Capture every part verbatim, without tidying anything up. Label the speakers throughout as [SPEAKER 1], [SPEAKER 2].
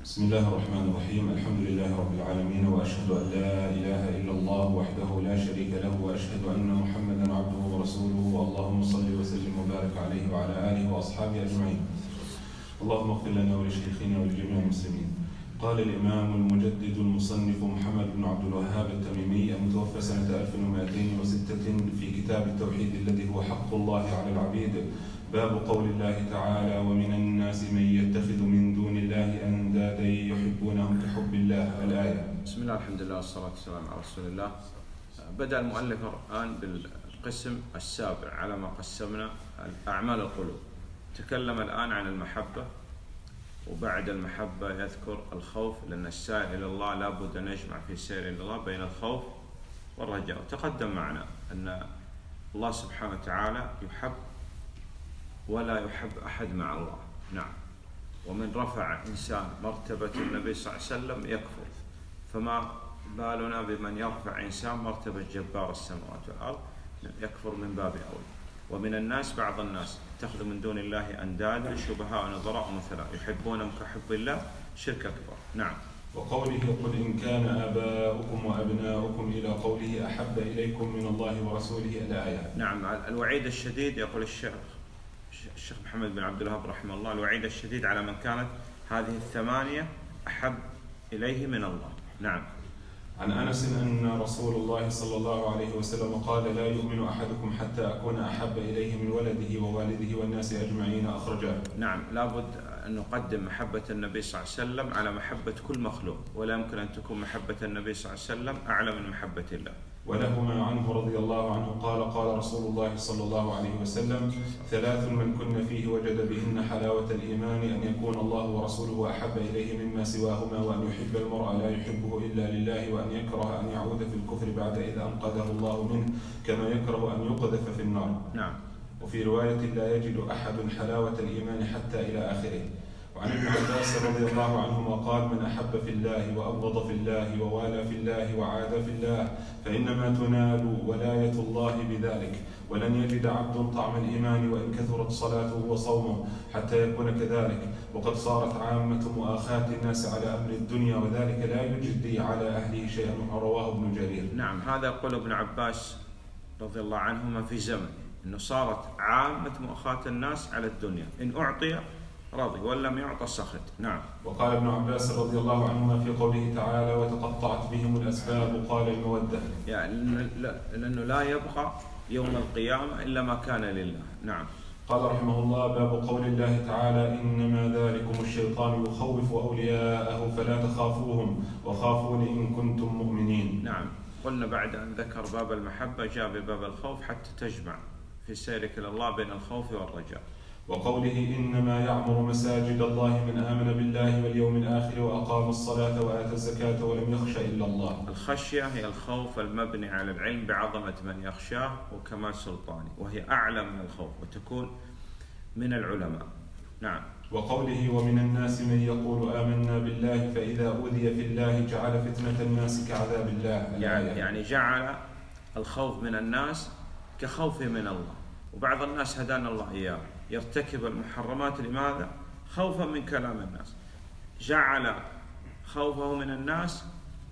[SPEAKER 1] بسم الله الرحمن الرحيم. الحمد لله رب العالمين، وأشهد أن لا إله إلا الله وحده لا شريك له، وأشهد أن محمدا عبده ورسوله. اللهم صل وسلم وبارك عليه وعلى آله وأصحابه أجمعين. اللهم اغفر لنا ولشيخنا ولجميع المسلمين. قال الإمام المجدد المصنف محمد بن عبد الوهاب التميمي المتوفى سنة ألف ومئتين وستة في كتاب التوحيد الذي هو حق الله على العبيد: باب قول الله تعالى: ومن الناس من يتخذ من دون الله أندادا يحبونهم كحب الله. الآية.
[SPEAKER 2] بسم الله، الحمد لله، والصلاة والسلام على رسول الله. بدأ المؤلف الآن بالقسم السابع على ما قسمنا أعمال القلوب. تكلم الآن عن المحبة، وبعد المحبة يذكر الخوف، لأن السائر إلى الله لا بد أن يجمع في السير إلى الله بين الخوف والرجاء. تقدم معنا أن الله سبحانه وتعالى يحب ولا يحب أحد مع الله. نعم. ومن رفع إنسان مرتبة النبي صلى الله عليه وسلم يكفر، فما بالنا بمن يرفع إنسان مرتبة جبار السماوات والأرض؟ يكفر من باب أولى. ومن الناس بعض الناس اتخذوا من دون الله أندادا شبهاء ونظراء مثلا يحبونهم كحب الله، شرك أكبر. نعم.
[SPEAKER 1] وقوله: قل إن كان آباؤكم وأبناؤكم إلى قوله: أحب إليكم من الله ورسوله. الآية.
[SPEAKER 2] نعم. الوعيد الشديد، يقول الشيخ الشيخ محمد بن عبد الوهاب رحمه الله: الوعيد الشديد على من كانت هذه الثمانية أحب إليه من الله. نعم.
[SPEAKER 1] عن أنس أن رسول الله صلى الله عليه وسلم قال: لا يؤمن أحدكم حتى أكون أحب إليه من ولده ووالده والناس أجمعين. أخرجاه.
[SPEAKER 2] نعم. لابد أن نقدم محبة النبي صلى الله عليه وسلم على محبة كل مخلوق، ولا يمكن أن تكون محبة النبي صلى الله عليه وسلم أعلى من محبة الله.
[SPEAKER 1] ولهما عنه رضي الله عنه قال: قال رسول الله صلى الله عليه وسلم: ثلاث من كن فيه وجد بهن حلاوة الإيمان: أن يكون الله ورسوله أحب إليه مما سواهما، وأن يحب المرء لا يحبه إلا لله، وأن يكره أن يعود في الكفر بعد إذ أنقذه الله منه، كما يكره أن يقذف في النار.
[SPEAKER 2] نعم.
[SPEAKER 1] وفي رواية: لا يجد أحد حلاوة الإيمان حتى إلى آخره. وعن ابن عباس رضي الله عنهما قال: من أحب في الله وأبغض في الله ووالى في الله وعاد في الله فإنما تنال ولاية الله بذلك، ولن يجد عبد طعم الإيمان وإن كثرت صلاته وصومه حتى يكون كذلك. وقد صارت عامة مؤاخاة الناس على أمر الدنيا، وذلك لا يجدي على أهله شيئا. رواه ابن جرير.
[SPEAKER 2] نعم. هذا يقول ابن عباس رضي الله عنهما في زمن أنه صارت عامة مؤاخاة الناس على الدنيا، إن أعطي راضي وإن لم يعطى سخط. نعم.
[SPEAKER 1] وقال ابن عباس رضي الله عنهما في قوله تعالى: وتقطعت بهم الأسباب، قال: المودة.
[SPEAKER 2] يعني لأنه لا يبقى يوم القيامة إلا ما كان لله. نعم.
[SPEAKER 1] قال رحمه الله: باب قول الله تعالى: إنما ذلكم الشيطان يخوف أولياءه فلا تخافوهم وخافون إن كنتم مؤمنين.
[SPEAKER 2] نعم. قلنا بعد أن ذكر باب المحبة جاء بباب الخوف حتى تجمع في سيرك إلى الله بين الخوف والرجاء.
[SPEAKER 1] وقوله: إنما يعمر مساجد الله من آمن بالله واليوم الآخر وأقام الصلاة وآتى الزكاة ولم يخش إلا الله.
[SPEAKER 2] الخشية هي الخوف المبني على العلم بعظمة من يخشاه وكمال سلطانه، وهي أعلى من الخوف وتكون من العلماء. نعم.
[SPEAKER 1] وقوله: ومن الناس من يقول آمنا بالله فإذا أوذي في الله جعل فتنة الناس كعذاب الله.
[SPEAKER 2] يعني, يعني جعل الخوف من الناس كخوفه من الله. وبعض الناس هدانا الله إياه يرتكب المحرمات. لماذا؟ خوفا من كلام الناس. جعل خوفه من الناس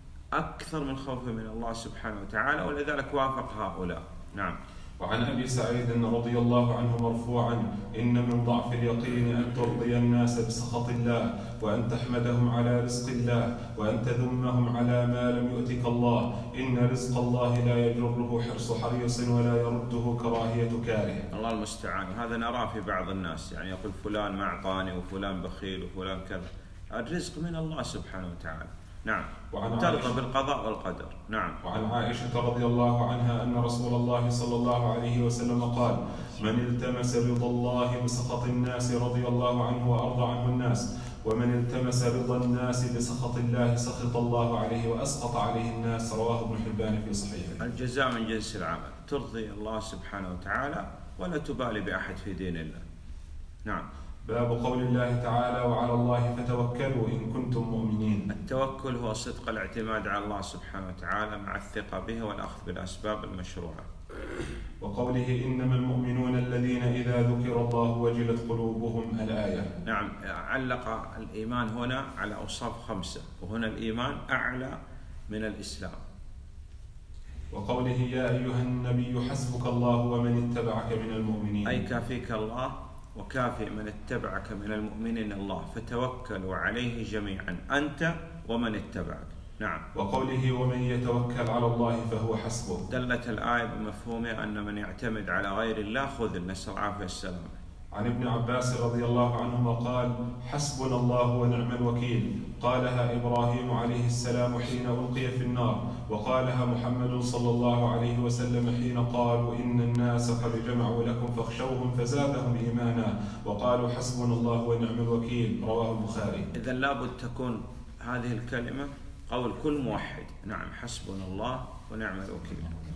[SPEAKER 2] أكثر من خوفه من الله سبحانه وتعالى، ولذلك وافق هؤلاء. نعم.
[SPEAKER 1] وعن أبي سعيد رضي الله عنه مرفوعا: إن من ضعف اليقين أن ترضي الناس بسخط الله، وأن تحمدهم على رزق الله، وأن تذمهم على ما لم يؤتك الله. إن رزق الله لا يجره حرص حريص ولا يرده كراهية كاره.
[SPEAKER 2] الله المستعان. هذا نراه في بعض الناس، يعني يقول فلان ما أعطاني وفلان بخيل وفلان كذا. الرزق من الله سبحانه وتعالى. نعم. ترضى بالقضاء والقدر. نعم.
[SPEAKER 1] وعن عائشة رضي الله عنها أن رسول الله صلى الله عليه وسلم قال: من التمس رضا الله بسخط الناس رضي الله عنه وأرضى عنه الناس، ومن التمس رضا الناس بسخط الله سخط الله عليه وأسقط عليه الناس. رواه ابن حبان في صحيحه.
[SPEAKER 2] الجزاء من جنس العمل. ترضي الله سبحانه وتعالى ولا تبالي بأحد في دين الله. نعم.
[SPEAKER 1] باب قول الله تعالى: وعلى الله فتوكلوا إن كنتم مؤمنين.
[SPEAKER 2] التوكل هو صدق الاعتماد على الله سبحانه وتعالى مع الثقة به والأخذ بالأسباب المشروعة.
[SPEAKER 1] وقوله إنما المؤمنون الذين إذا ذكر الله وجلت قلوبهم الآية.
[SPEAKER 2] نعم، علق الإيمان هنا على أوصاف خمسة، وهنا الإيمان أعلى من الإسلام.
[SPEAKER 1] وقوله يا أيها النبي حسبك الله ومن اتبعك من المؤمنين،
[SPEAKER 2] أي كافيك الله وكافي من اتبعك من المؤمنين الله، فتوكلوا عليه جميعا أنت ومن اتبعك. نعم.
[SPEAKER 1] وقوله ومن يتوكل على الله فهو حسبه،
[SPEAKER 2] دلت الآية بمفهومها أن من يعتمد على غير الله خذل، نسأل العافية والسلامة.
[SPEAKER 1] عن ابن عباس رضي الله عنهما قال حسبنا الله ونعم الوكيل، قالها إبراهيم عليه السلام حين ألقي في النار، وقالها محمد صلى الله عليه وسلم حين قالوا إن الناس قد جمعوا لكم فاخشوهم فزادهم إيمانا، وقالوا حسبنا الله ونعم الوكيل، رواه البخاري.
[SPEAKER 2] إذا لابد تكون هذه الكلمة قول كل موحد. نعم، حسبنا الله ونعم الوكيل.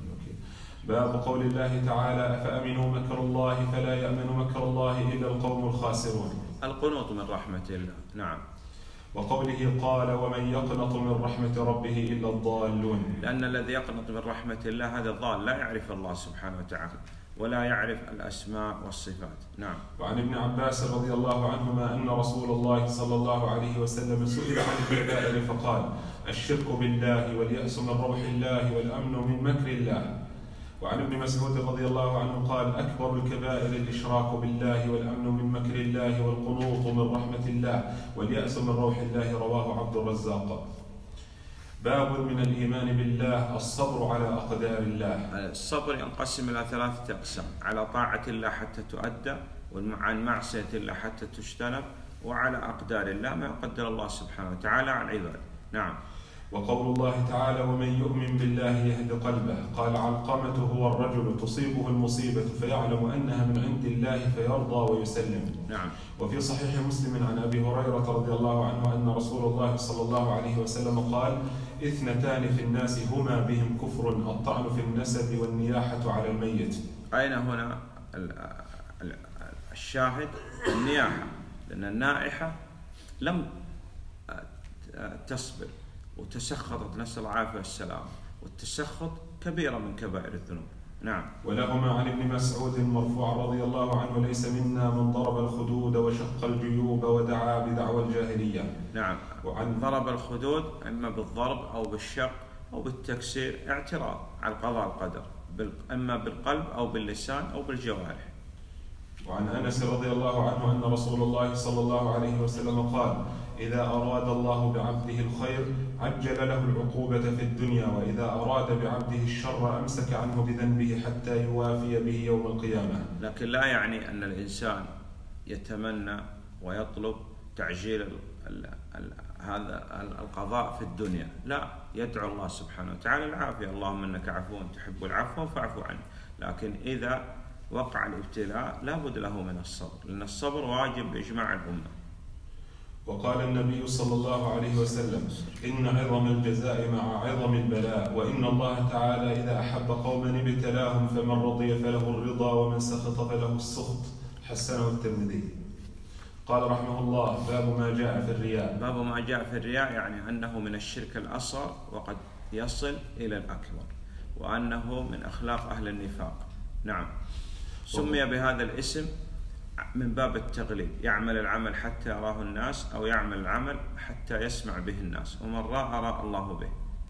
[SPEAKER 1] باب قول الله تعالى أفأمنوا مكر الله فلا يأمن مكر الله إلا القوم الخاسرون،
[SPEAKER 2] القنوط من رحمة الله. نعم.
[SPEAKER 1] وقوله قال ومن يقنط من رحمة ربه إلا الضالون،
[SPEAKER 2] لأن الذي يقنط من رحمة الله هذا الضال، لا يعرف الله سبحانه وتعالى ولا يعرف الأسماء والصفات. نعم.
[SPEAKER 1] وعن ابن عباس رضي الله عنهما أن رسول الله صلى الله عليه وسلم سئل عن الكبائر فقال الشرك بالله واليأس من روح الله والأمن من مكر الله. وعن ابن مسعود رضي الله عنه قال أكبر الكبائر الإشراك بالله والأمن من مكر الله والقنوط من رحمة الله واليأس من روح الله، رواه عبد الرزاق. باب من الإيمان بالله الصبر على أقدار الله.
[SPEAKER 2] الصبر ينقسم إلى ثلاثة أقسام: على طاعة الله حتى تؤدى، وعن معصية الله حتى تجتنب، وعلى أقدار الله ما يقدر الله سبحانه وتعالى على العباد. نعم.
[SPEAKER 1] وقول الله تعالى ومن يؤمن بالله يهد قلبه، قال علقمة هو الرجل تصيبه المصيبة فيعلم أنها من عند الله فيرضى ويسلم.
[SPEAKER 2] نعم.
[SPEAKER 1] وفي صحيح مسلم عن أبي هريرة رضي الله عنه أن رسول الله صلى الله عليه وسلم قال اثنتان في الناس هما بهم كفر الطعن في النسب والنياحة على الميت.
[SPEAKER 2] أين هنا الشاهد؟ النياحة، لأن النائحة لم تصبر وتسخطت، نسأل العافية والسلام، والتسخط كبيرة من كبائر الذنوب. نعم.
[SPEAKER 1] ولهما عن ابن مسعود مرفوعا رضي الله عنه ليس منا من ضرب الخدود وشق الجيوب ودعا بدعوى الجاهلية.
[SPEAKER 2] نعم.
[SPEAKER 1] وعن
[SPEAKER 2] ضرب الخدود إما بالضرب أو بالشق أو بالتكسير، اعتراض على القضاء القدر، إما بالقلب أو باللسان أو بالجوارح.
[SPEAKER 1] وعن أنس رضي الله عنه أن رسول الله صلى الله عليه وسلم قال إذا أراد الله بعبده الخير عجل له العقوبة في الدنيا، وإذا أراد بعبده الشر أمسك عنه بذنبه حتى يوافي به يوم القيامة.
[SPEAKER 2] لكن لا يعني أن الإنسان يتمنى ويطلب تعجيل ال ال ال هذا القضاء في الدنيا، لا، يدعو الله سبحانه وتعالى العافية، اللهم إنك عفو تحب العفو فاعف عنه. لكن إذا وقع الابتلاء لا بد له من الصبر، لأن الصبر واجب بإجماع الأمة.
[SPEAKER 1] وقال النبي صلى الله عليه وسلم إن عظم الجزاء مع عظم البلاء، وإن الله تعالى إذا أحب قوما ابتلاهم فمن رضي فله الرضا ومن سخط فله السخط، حسنه الترمذي. قال رحمه الله باب ما جاء في الرياء.
[SPEAKER 2] باب ما جاء في الرياء يعني أنه من الشرك الأصغر وقد يصل إلى الأكبر، وأنه من أخلاق أهل النفاق. نعم. سمي بهذا الاسم من باب التغليب، يعمل العمل حتى يراه الناس، أو يعمل العمل حتى يسمع به الناس، ومن رأى رأى الله به.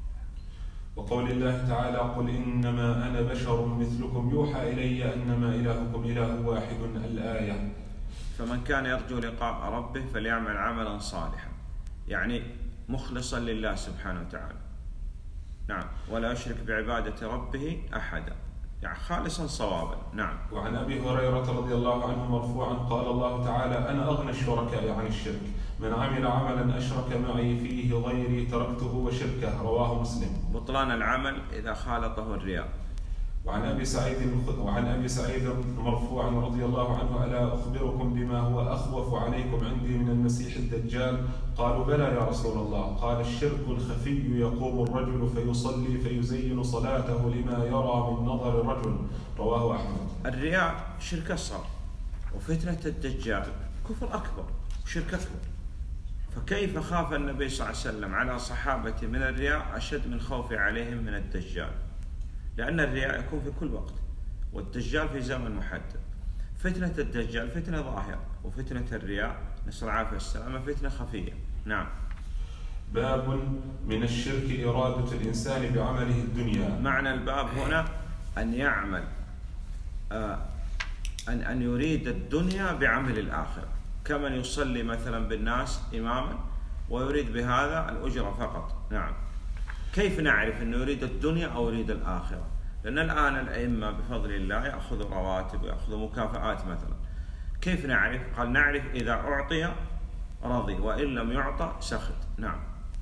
[SPEAKER 1] وقول الله تعالى قل إنما أنا بشر مثلكم يوحى إلي أنما إلهكم إله واحد، الآية.
[SPEAKER 2] فمن كان يرجو لقاء ربه فليعمل عملا صالحا، يعني مخلصا لله سبحانه وتعالى. نعم. ولا يشرك بعبادة ربه أحدا، يعني خالصا صوابا. نعم.
[SPEAKER 1] وعن أبي هريرة رضي الله عنه مرفوعا قال الله تعالى أنا أغنى الشركاء عن الشرك، من عمل عملا أشرك معي فيه غيري تركته وشركه، رواه مسلم.
[SPEAKER 2] بطلان العمل إذا خالطه الرياء.
[SPEAKER 1] وعن أبي سعيد وعن أبي سعيد مرفوعا رضي الله عنه ألا أخبركم بما هو أخوف عليكم عندي من المسيح الدجال؟ قالوا بلى يا رسول الله. قال الشرك الخفي يقوم الرجل فيصلي فيزين صلاته لما يرى من نظر الرجل، رواه أحمد.
[SPEAKER 2] الرياء شرك أصغر، وفتنة الدجال كفر أكبر وشرك أكبر. فكيف خاف النبي صلى الله عليه وسلم على صحابته من الرياء أشد من خوفه عليهم من الدجال، لأن الرياء يكون في كل وقت، والدجال في زمن محدد. فتنة الدجال فتنة ظاهرة، وفتنة الرياء نسأل العافية والسلامة فتنة خفية. نعم.
[SPEAKER 1] باب من الشرك إرادة الإنسان بعمله الدنيا.
[SPEAKER 2] معنى الباب هنا أن يعمل آه أن أن يريد الدنيا بعمل الآخرة، كمن يصلي مثلا بالناس إماما ويريد بهذا الأجرة فقط. نعم. كيف نعرف أنه يريد الدنيا أو يريد الآخرة؟ لأن الآن الأئمة بفضل الله يأخذوا رواتب ويأخذوا مكافآت مثلا. كيف نعرف؟ قال نعرف إذا أعطي رضي وإن لم يعطى سخط. نعم.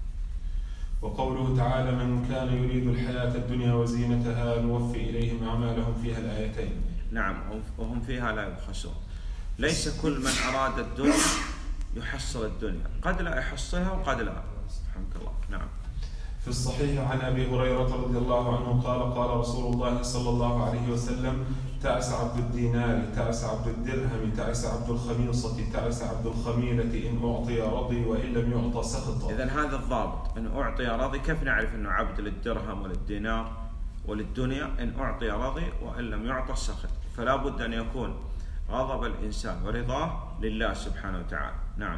[SPEAKER 1] وقوله تعالى من كان يريد الحياة الدنيا وزينتها نوفي إليهم أعمالهم فيها الآيتين.
[SPEAKER 2] نعم، وهم فيها لا يبخسون. ليس كل من أراد الدنيا يحصل الدنيا، قد لا يحصلها وقد لا. سبحانك الله. نعم.
[SPEAKER 1] في الصحيح عن أبي هريرة رضي الله عنه قال قال رسول الله صلى الله عليه وسلم تعس عبد الدينار، تعس عبد الدرهم، تعس عبد الخميصة، تعس عبد الخميلة، إن أعطي رضي وإن لم يعطى سخط.
[SPEAKER 2] إذن هذا الضابط، إن أعطي رضي. كيف نعرف أنه عبد للدرهم وللدينار وللدنيا؟ إن أعطي رضي وإن لم يعطى سخط. فلا بد أن يكون غضب الإنسان ورضاه لله سبحانه وتعالى. نعم.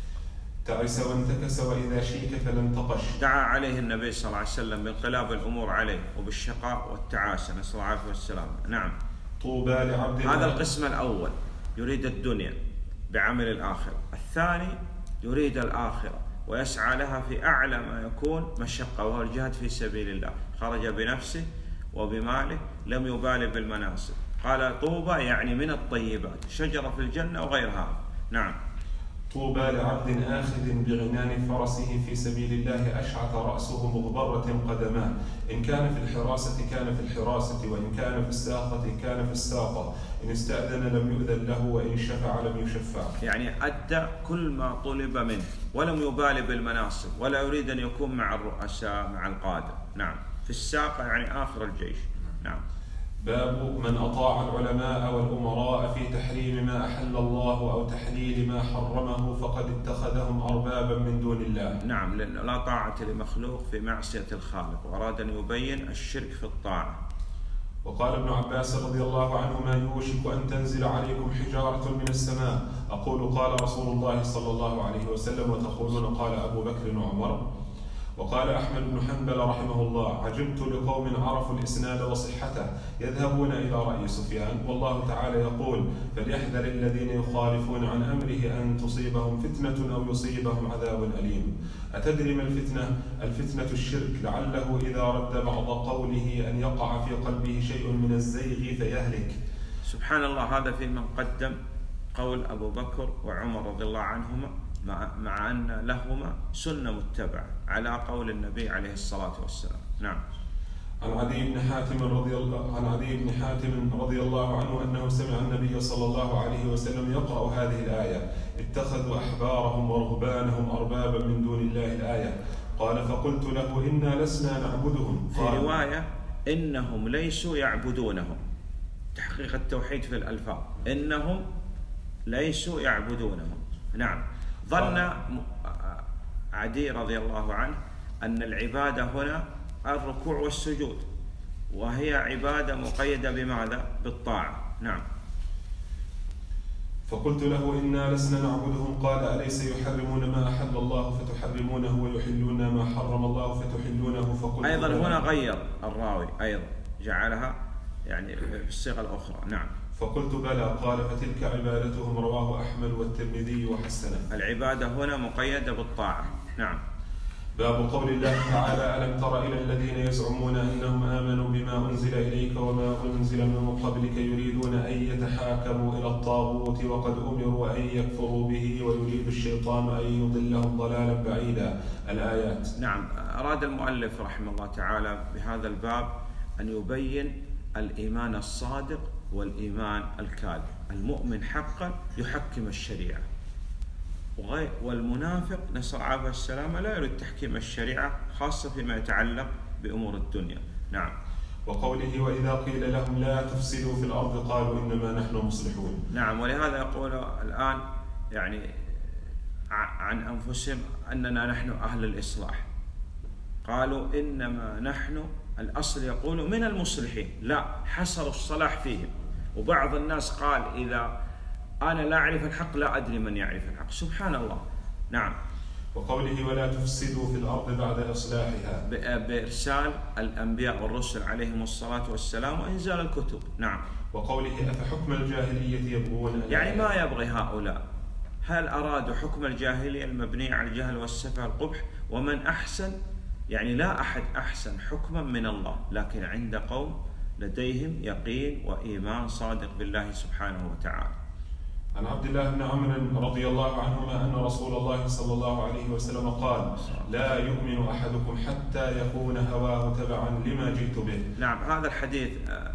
[SPEAKER 1] تعس وانتكس وإذا شيك فلم تقش.
[SPEAKER 2] دعا عليه النبي صلى الله عليه وسلم بانقلاب الأمور عليه وبالشقاء والتعاسة نسأل الله العافية والسلامة. نعم.
[SPEAKER 1] طوبى لعبد.
[SPEAKER 2] هذا القسم الأول يريد الدنيا بعمل الآخرة. الثاني يريد الآخرة ويسعى لها في أعلى ما يكون مشقة، وهو الجهاد في سبيل الله. خرج بنفسه وبماله، لم يبالي بالمناصب. قال طوبى يعني من الطيبات، شجرة في الجنة وغيرها. نعم.
[SPEAKER 1] طوبى لعبد آخذ بعنان فرسه في سبيل الله أشعث رأسه مغبرة قدماه، إن كان في الحراسة كان في الحراسة، وإن كان في الساقة كان في الساقة، إن استأذن لم يؤذن له، وإن شفع لم يشفع.
[SPEAKER 2] يعني أدى كل ما طلب منه ولم يبالي بالمناصب، ولا يريد أن يكون مع الرؤساء مع القادة. نعم. في الساقة يعني آخر الجيش. نعم.
[SPEAKER 1] باب من أطاع العلماء والأمراء في تحريم ما أحل الله أو تحليل ما حرمه فقد اتخذهم أربابا من دون الله.
[SPEAKER 2] نعم، لأن لا طاعة لمخلوق في معصية الخالق، وأراد أن يبين الشرك في الطاعة.
[SPEAKER 1] وقال ابن عباس رضي الله عنهما يوشك أن تنزل عليكم حجارة من السماء، أقول قال رسول الله صلى الله عليه وسلم وتقولون قال أبو بكر وعمر. وقال أحمد بن حنبل رحمه الله عجبت لقوم عرفوا الإسناد وصحته يذهبون إلى رأي سفيان، والله تعالى يقول فليحذر الذين يخالفون عن أمره أن تصيبهم فتنة أو يصيبهم عذاب أليم. أتدري ما الفتنة؟ الفتنة الشرك، لعله إذا رد بعض قوله أن يقع في قلبه شيء من الزيغ فيهلك.
[SPEAKER 2] سبحان الله. هذا في من قدم قول أبو بكر وعمر رضي الله عنهما، مع, مع أن لهما سنة متبعة على قول النبي عليه الصلاة والسلام. نعم.
[SPEAKER 1] عن عدي بن حاتم رضي الله عن عدي بن حاتم رضي الله عنه أنه سمع النبي صلى الله عليه وسلم يقرأ هذه الآية اتخذوا أحبارهم ورهبانهم أربابا من دون الله الآية. قال فقلت له إنا لسنا نعبدهم.
[SPEAKER 2] في رواية إنهم ليسوا يعبدونهم، تحقيق التوحيد في الألفاظ، إنهم ليسوا يعبدونهم. نعم. ظن عدي رضي الله عنه أن العبادة هنا الركوع والسجود، وهي عبادة مقيدة بماذا؟ بالطاعة. نعم.
[SPEAKER 1] فقلت له إنا لسنا نعبدهم. قال أليس يحرمون ما أحل الله فتحرمونه ويحلون ما حرم الله فتحلونه؟ فقلت
[SPEAKER 2] أيضا هنا غير الراوي، أيضا جعلها يعني في الصيغة الأخرى. نعم.
[SPEAKER 1] فقلت بلى. قال فتلك عبادتهم، رواه أحمد والترمذي وحسنه.
[SPEAKER 2] العبادة هنا مقيدة بالطاعة. نعم.
[SPEAKER 1] باب قول الله تعالى ألم تر إلى الذين يزعمون أنهم آمنوا بما أنزل إليك وما أنزل من قبلك يريدون أن يتحاكموا إلى الطاغوت وقد أمروا أن يكفروا به ويريد الشيطان أن يضلهم ضلالا بعيدا. الآيات.
[SPEAKER 2] نعم. أراد المؤلف رحمه الله تعالى بهذا الباب أن يبين الإيمان الصادق والإيمان الكاذب. المؤمن حقا يحكم الشريعة، والمنافق نسأل الله العافية والسلامة لا يريد تحكيم الشريعة، خاصة فيما يتعلق بأمور الدنيا. نعم.
[SPEAKER 1] وقوله وإذا قيل لهم لا تفسدوا في الأرض قالوا إنما نحن مصلحون.
[SPEAKER 2] نعم. ولهذا يقول الآن يعني عن أنفسهم أننا نحن أهل الإصلاح، قالوا إنما نحن الأصل يقول من المصلحين، لا حصروا الصلاح فيهم. وبعض الناس قال إذا أنا لا أعرف الحق لا أدري من يعرف الحق، سبحان الله. نعم.
[SPEAKER 1] وقوله ولا تفسدوا في الأرض بعد إصلاحها،
[SPEAKER 2] بإرسال الأنبياء والرسل عليهم الصلاة والسلام وإنزال الكتب. نعم.
[SPEAKER 1] وقوله أفحكم الجاهلية يبغون،
[SPEAKER 2] يعني ما يبغي هؤلاء، هل أرادوا حكم الجاهلية المبنية على الجهل والسفه القبح؟ ومن أحسن، يعني لا أحد أحسن حكما من الله، لكن عند قوم لديهم يقين وإيمان صادق بالله سبحانه وتعالى.
[SPEAKER 1] عن عبد الله بن عمرو رضي الله عنهما أن رسول الله صلى الله عليه وسلم قال لا يؤمن أحدكم حتى يكون هواه تبعا لما جئت به.
[SPEAKER 2] نعم، هذا الحديث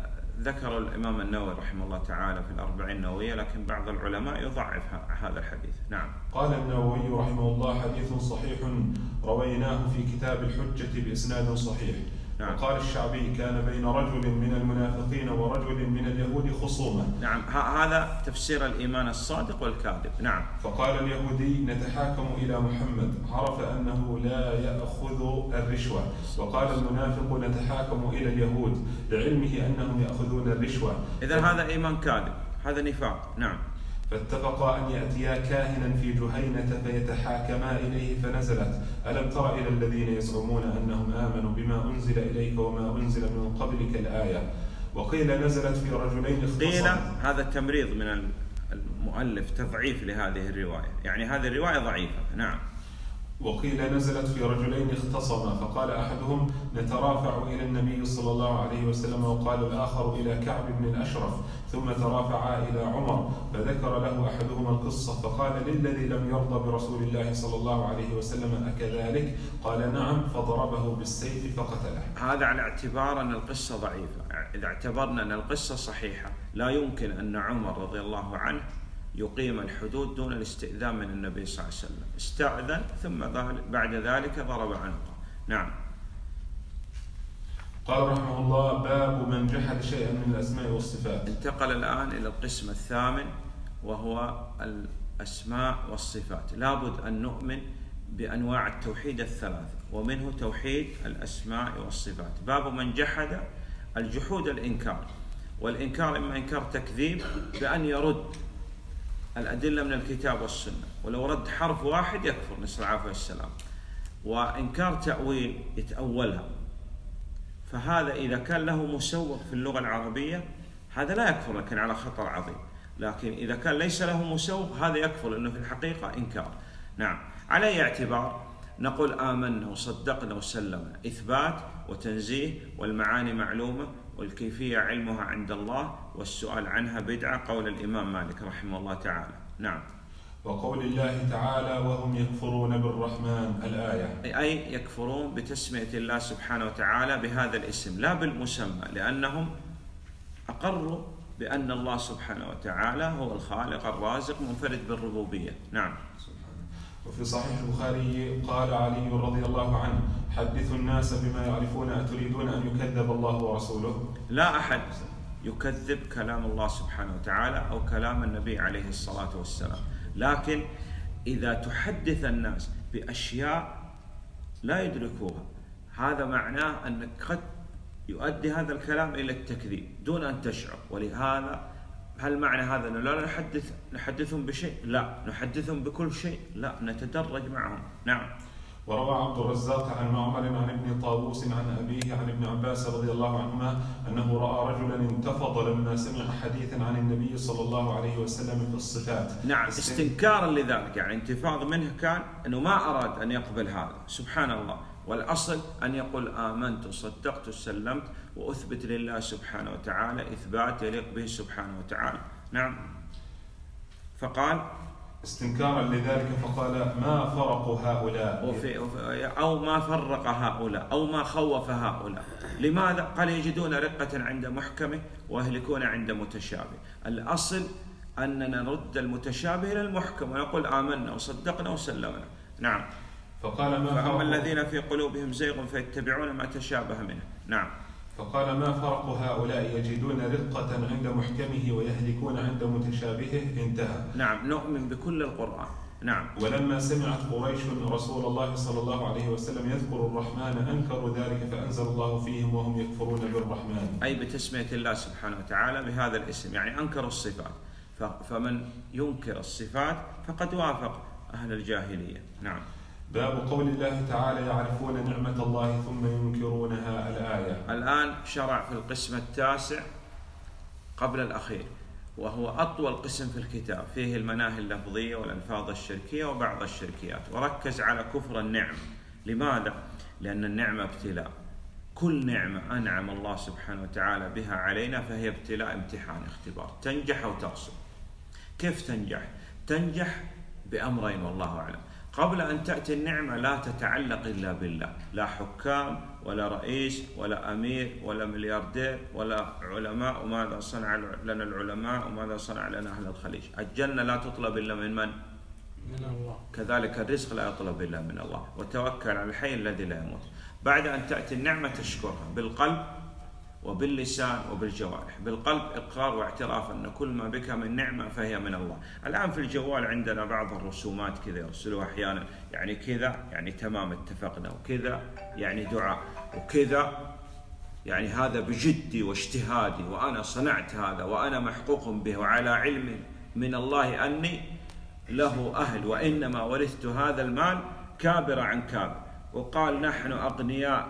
[SPEAKER 2] ذكر الإمام النووي رحمه الله تعالى في الأربعين النووية، لكن بعض العلماء يضعف هذا الحديث. نعم.
[SPEAKER 1] قال النووي رحمه الله حديث صحيح رويناه في كتاب الحجة بإسناد صحيح. نعم. وقال الشعبي كان بين رجل من المنافقين ورجل من اليهود خصومة.
[SPEAKER 2] نعم، هذا تفسير الإيمان الصادق والكاذب. نعم.
[SPEAKER 1] فقال اليهودي نتحاكم إلى محمد، عرف أنه لا يأخذ الرشوة. وقال المنافق نتحاكم إلى اليهود لعلمه أنهم يأخذون الرشوة.
[SPEAKER 2] إذن هذا إيمان كاذب، هذا نفاق. نعم.
[SPEAKER 1] فاتفقا أن يأتيا كاهنا في جهينة فيتحاكما إليه، فنزلت ألم تر إلى الذين يزعمون أنهم آمنوا بما أنزل إليك وما أنزل من قبلك الآية. وقيل نزلت في رجلين اختصموا.
[SPEAKER 2] قيل هذا تمريض من المؤلف، تضعيف لهذه الرواية، يعني هذه الرواية ضعيفة. نعم.
[SPEAKER 1] وقيل نزلت في رجلين اختصما، فقال أحدهم نترافع إلى النبي صلى الله عليه وسلم، وقال الآخر إلى كعب بن الأشرف، ثم ترافعا إلى عمر، فذكر له أحدهما القصة، فقال للذي لم يرضى برسول الله صلى الله عليه وسلم أكذلك؟ قال نعم، فضربه بالسيف فقتله.
[SPEAKER 2] هذا على اعتبار أن القصة ضعيفة. إذا اعتبرنا أن القصة صحيحة لا يمكن أن عمر رضي الله عنه يقيم الحدود دون الاستئذان من النبي صلى الله عليه وسلم، استأذن ثم بعد ذلك ضرب عنقه. نعم.
[SPEAKER 1] قال رحمه الله باب من جحد شيئا من الأسماء والصفات.
[SPEAKER 2] انتقل الآن إلى القسم الثامن وهو الأسماء والصفات. لابد أن نؤمن بأنواع التوحيد الثلاثة، ومنه توحيد الأسماء والصفات. باب من جحد، الجحود الإنكار، والإنكار إما إنكار تكذيب بأن يرد الأدلة من الكتاب والسنة، ولو رد حرف واحد يكفر، نسأل العافية والسلام. وإنكار تأويل يتأولها، فهذا إذا كان له مسوغ في اللغة العربية هذا لا يكفر لكن على خطر عظيم، لكن إذا كان ليس له مسوغ هذا يكفر لأنه في الحقيقة إنكار. نعم. على أي اعتبار؟ نقول آمنا وصدقنا وسلمنا، إثبات وتنزيه، والمعاني معلومة، والكيفية علمها عند الله، والسؤال عنها بدعة، قول الإمام مالك رحمه الله تعالى. نعم.
[SPEAKER 1] وقول الله تعالى وهم يكفرون بالرحمن، الآية،
[SPEAKER 2] أي يكفرون بتسمية الله سبحانه وتعالى بهذا الاسم لا بالمسمى، لأنهم أقروا بأن الله سبحانه وتعالى هو الخالق الرازق منفرد بالربوبية. نعم.
[SPEAKER 1] وفي صحيح البخاري قال علي رضي الله عنه حدثوا الناس بما يعرفون، أتريدون أن يكذب الله ورسوله؟
[SPEAKER 2] لا أحد يكذب كلام الله سبحانه وتعالى أو كلام النبي عليه الصلاة والسلام، لكن إذا تحدث الناس بأشياء لا يدركوها هذا معناه أنك قد يؤدي هذا الكلام إلى التكذيب دون أن تشعر. ولهذا هل معنى هذا أنه لا نحدث نحدثهم بشيء؟ لا. نحدثهم بكل شيء؟ لا، نتدرج معهم. نعم.
[SPEAKER 1] وروى عبد الرزاق عن معمر عن ابن طاووس عن أبيه عن ابن عباس رضي الله عنهما أنه رأى رجلا انتفض لما سمع حديثا عن النبي صلى الله عليه وسلم في الصفات.
[SPEAKER 2] نعم، استنكارا لذلك، يعني انتفاض منه كان أنه ما أراد أن يقبل هذا، سبحان الله. والأصل أن يقول آمنت وصدقت وسلمت، وأثبت لله سبحانه وتعالى إثبات يليق به سبحانه وتعالى. نعم. فقال
[SPEAKER 1] استنكارا لذلك فقال ما فرق هؤلاء،
[SPEAKER 2] وفي أو ما فرق هؤلاء أو ما خوف هؤلاء. لماذا؟ قال يجدون رقة عند محكمه ويهلكون عند متشابه. الأصل أننا نرد المتشابه إلى المحكم ونقول آمنا وصدقنا وسلمنا. نعم.
[SPEAKER 1] فقال ما
[SPEAKER 2] فأما الذين في قلوبهم زيغ فيتبعون ما تشابه منه. نعم.
[SPEAKER 1] فقال ما فرق هؤلاء يجدون رقة عند محكمه ويهلكون عند متشابهه، انتهى.
[SPEAKER 2] نعم. نؤمن بكل القرآن نعم.
[SPEAKER 1] ولما سمعت قريش رسول الله صلى الله عليه وسلم يذكر الرحمن أنكروا ذلك فأنزل الله فيهم وهم يكفرون بالرحمن،
[SPEAKER 2] أي بتسمية الله سبحانه وتعالى بهذا الاسم، يعني أنكروا الصفات، فمن ينكر الصفات فقد وافق أهل الجاهلية. نعم.
[SPEAKER 1] باب قول الله تعالى يعرفون نعمة الله ثم ينكرونها، الآية.
[SPEAKER 2] الآن شرع في القسم التاسع قبل الأخير، وهو أطول قسم في الكتاب، فيه المناهي اللفظية والألفاظ الشركية وبعض الشركيات، وركز على كفر النعمة. لماذا؟ لأن النعمة ابتلاء، كل نعمة أنعم الله سبحانه وتعالى بها علينا فهي ابتلاء، امتحان، اختبار، تنجح أو تقصر. كيف تنجح؟ تنجح بأمرين والله أعلم. قبل أن تأتي النعمة لا تتعلق إلا بالله، لا حكام ولا رئيس ولا أمير ولا ملياردير ولا علماء، وماذا صنع لنا العلماء وماذا صنع لنا أهل الخليج. الجنة لا تطلب إلا من من؟
[SPEAKER 3] من الله.
[SPEAKER 2] كذلك الرزق لا يطلب إلا من الله، وتوكل على الحي الذي لا يموت. بعد أن تأتي النعمة تشكرها بالقلب وباللسان وبالجوارح. بالقلب إقرار واعتراف أن كل ما بك من نعمة فهي من الله. الآن في الجوال عندنا بعض الرسومات كذا يرسلوها أحيانا، يعني كذا يعني تمام اتفقنا، وكذا يعني دعاء، وكذا يعني هذا بجدي واجتهادي وأنا صنعت هذا وأنا محقوق به وعلى علم من الله أني له أهل، وإنما ورثت هذا المال كابر عن كابر. وقال نحن أغنياء،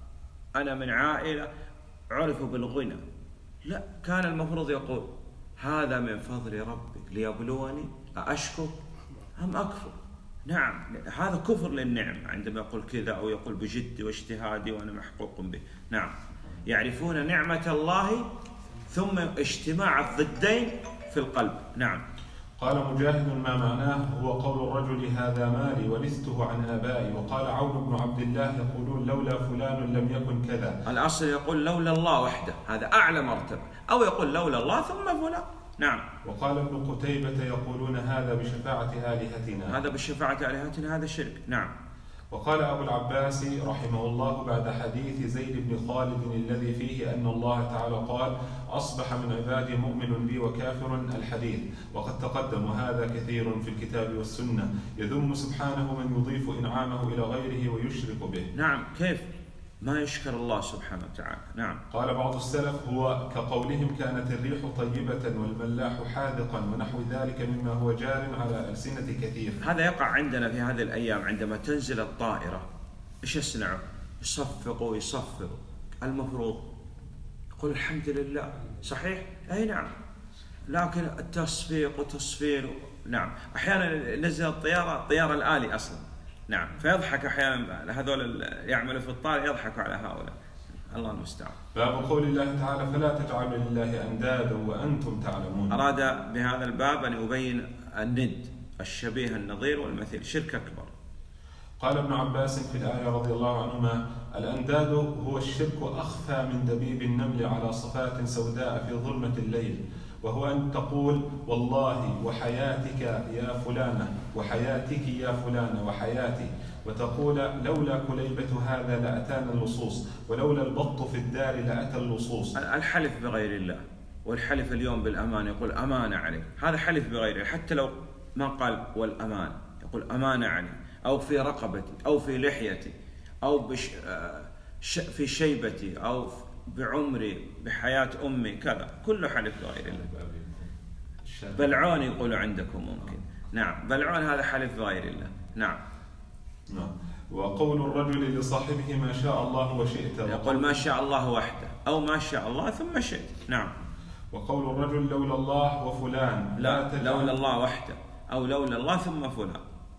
[SPEAKER 2] أنا من عائلة عرفوا بالغنى. لا، كان المفروض يقول هذا من فضل ربك ليبلوني أأشكر أم أكفر. نعم، هذا كفر للنعم عندما يقول كذا أو يقول بجدي واجتهادي وأنا محقوق به. نعم، يعرفون نعمة الله ثم اجتماع الضدين في القلب. نعم.
[SPEAKER 1] قال مجاهد ما معناه هو قول الرجل هذا مالي ورثته عن آبائي. وقال عون بن عبد الله يقولون لولا فلان لم يكن كذا.
[SPEAKER 2] الأصل يقول لولا الله وحده، هذا أعلى مرتبة، أو يقول لولا الله ثم فلان. نعم.
[SPEAKER 1] وقال ابن قتيبة يقولون هذا بشفاعة آلهتنا.
[SPEAKER 2] هذا بشفاعة آلهتنا، هذا شرك. نعم.
[SPEAKER 1] وقال أبو العباس رحمه الله بعد حديث زيد بن خالد الذي فيه أن الله تعالى قال أصبح من عبادي مؤمن بي وكافر، الحديث، وقد تقدم هذا كثير في الكتاب والسنة، يذم سبحانه من يضيف إنعامه إلى غيره ويشرك به.
[SPEAKER 2] نعم، كيف ما يشكر الله سبحانه وتعالى. نعم.
[SPEAKER 1] قال بعض السلف هو كقولهم كانت الريح طيبة والملاح حاذقا ونحو ذلك مما هو جار على ألسنة كثير.
[SPEAKER 2] هذا يقع عندنا في هذه الأيام، عندما تنزل الطائرة إيش يصنعوا؟ يصفقوا يصفقوا. المفروض يقول الحمد لله، صحيح؟ أي نعم، لكن التصفيق وتصفير. نعم، أحيانا نزل الطيارة الطيارة الآلي أصلا. نعم، فيضحك أحيانا هذول يعملوا في الطائرة، يضحكوا على هؤلاء. الله المستعان.
[SPEAKER 1] باب قول الله تعالى فلا تجعلوا لله أندادا وأنتم تعلمون.
[SPEAKER 2] أراد بهذا الباب أن يبين الند، الشبيه، النظير والمثيل، شرك أكبر.
[SPEAKER 1] قال ابن عباس في الآية رضي الله عنهما الأنداد هو الشرك أخفى من دبيب النمل على صفات سوداء في ظلمة الليل، وهو أن تقول والله وحياتك يا فلانة وحياتك يا فلانة وحياتي، وتقول لولا كليبة هذا لأتانا اللصوص ولولا البط في الدار لأتى اللصوص.
[SPEAKER 2] الحلف بغير الله، والحلف اليوم بالأمان، يقول أمانة عليك، هذا حلف بغير الله، حتى لو ما قال والأمان، يقول أمانة عليك، أو في رقبتي أو في لحيتي أو بش في شيبتي أو بعمري بحياة أمي كذا، كله حلف بغير الله. بلعون يقول عندكم ممكن. نعم، بلعون هذا حلف بغير الله. نعم.
[SPEAKER 1] نعم. وقول الرجل لصاحبه ما شاء الله وشئت،
[SPEAKER 2] يقول ما شاء الله وحده أو ما شاء الله ثم شئت. نعم.
[SPEAKER 1] وقول الرجل لولا الله وفلان،
[SPEAKER 2] لا, لا لولا الله وحده أو لولا الله ثم فلان،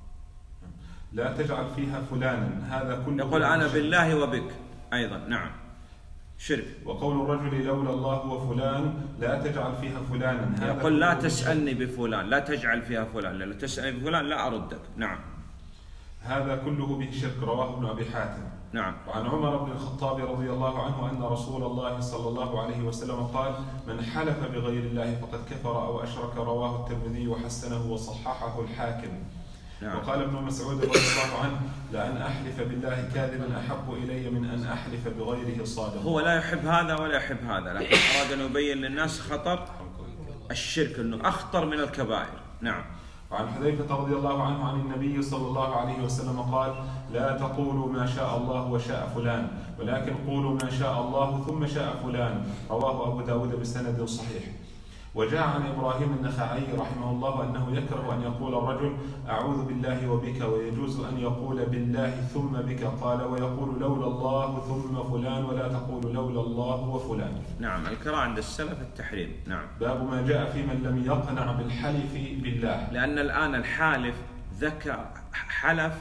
[SPEAKER 1] لا تجعل فيها فلانا، هذا كله
[SPEAKER 2] يقول أنا بالله وبك أيضا. نعم، شرك.
[SPEAKER 1] وقول الرجل لولا الله وفلان لا تجعل فيها فلانا،
[SPEAKER 2] يقول لا تسألني بفلان، لا تجعل فيها فلان، لو تسألني بفلان لا أردك. نعم،
[SPEAKER 1] هذا كله به شرك. رواه ابن أبي حاتم.
[SPEAKER 2] نعم.
[SPEAKER 1] وعن عمر بن الخطاب رضي الله عنه أن رسول الله صلى الله عليه وسلم قال من حلف بغير الله فقد كفر أو أشرك. رواه الترمذي وحسنه وصححه الحاكم.
[SPEAKER 2] نعم.
[SPEAKER 1] وقال ابن مسعود رضي الله عنه لأن أحلف بالله كاذبا أحب إلي من أن أحلف بغيره صادقا.
[SPEAKER 2] هو لا يحب هذا ولا يحب هذا، لكن أراد أن يبين للناس خطر الشرك، أنه أخطر من الكبائر. نعم.
[SPEAKER 1] وعن حذيفة رضي الله عنه عن النبي صلى الله عليه وسلم قال: لا تقولوا ما شاء الله وشاء فلان، ولكن قولوا ما شاء الله ثم شاء فلان. رواه أبو داود بسند صحيح. وجاء عن إبراهيم النخعي رحمه الله أنه يكره أن يقول الرجل أعوذ بالله وبك، ويجوز أن يقول بالله ثم بك. قال: ويقول لولا الله ثم فلان، ولا تقول لولا الله وفلان.
[SPEAKER 2] نعم، الكراهة عند السلف التحريم. نعم.
[SPEAKER 1] باب ما جاء في من لم يقنع بالحلف بالله.
[SPEAKER 2] لأن الآن الحالف ذكر حلف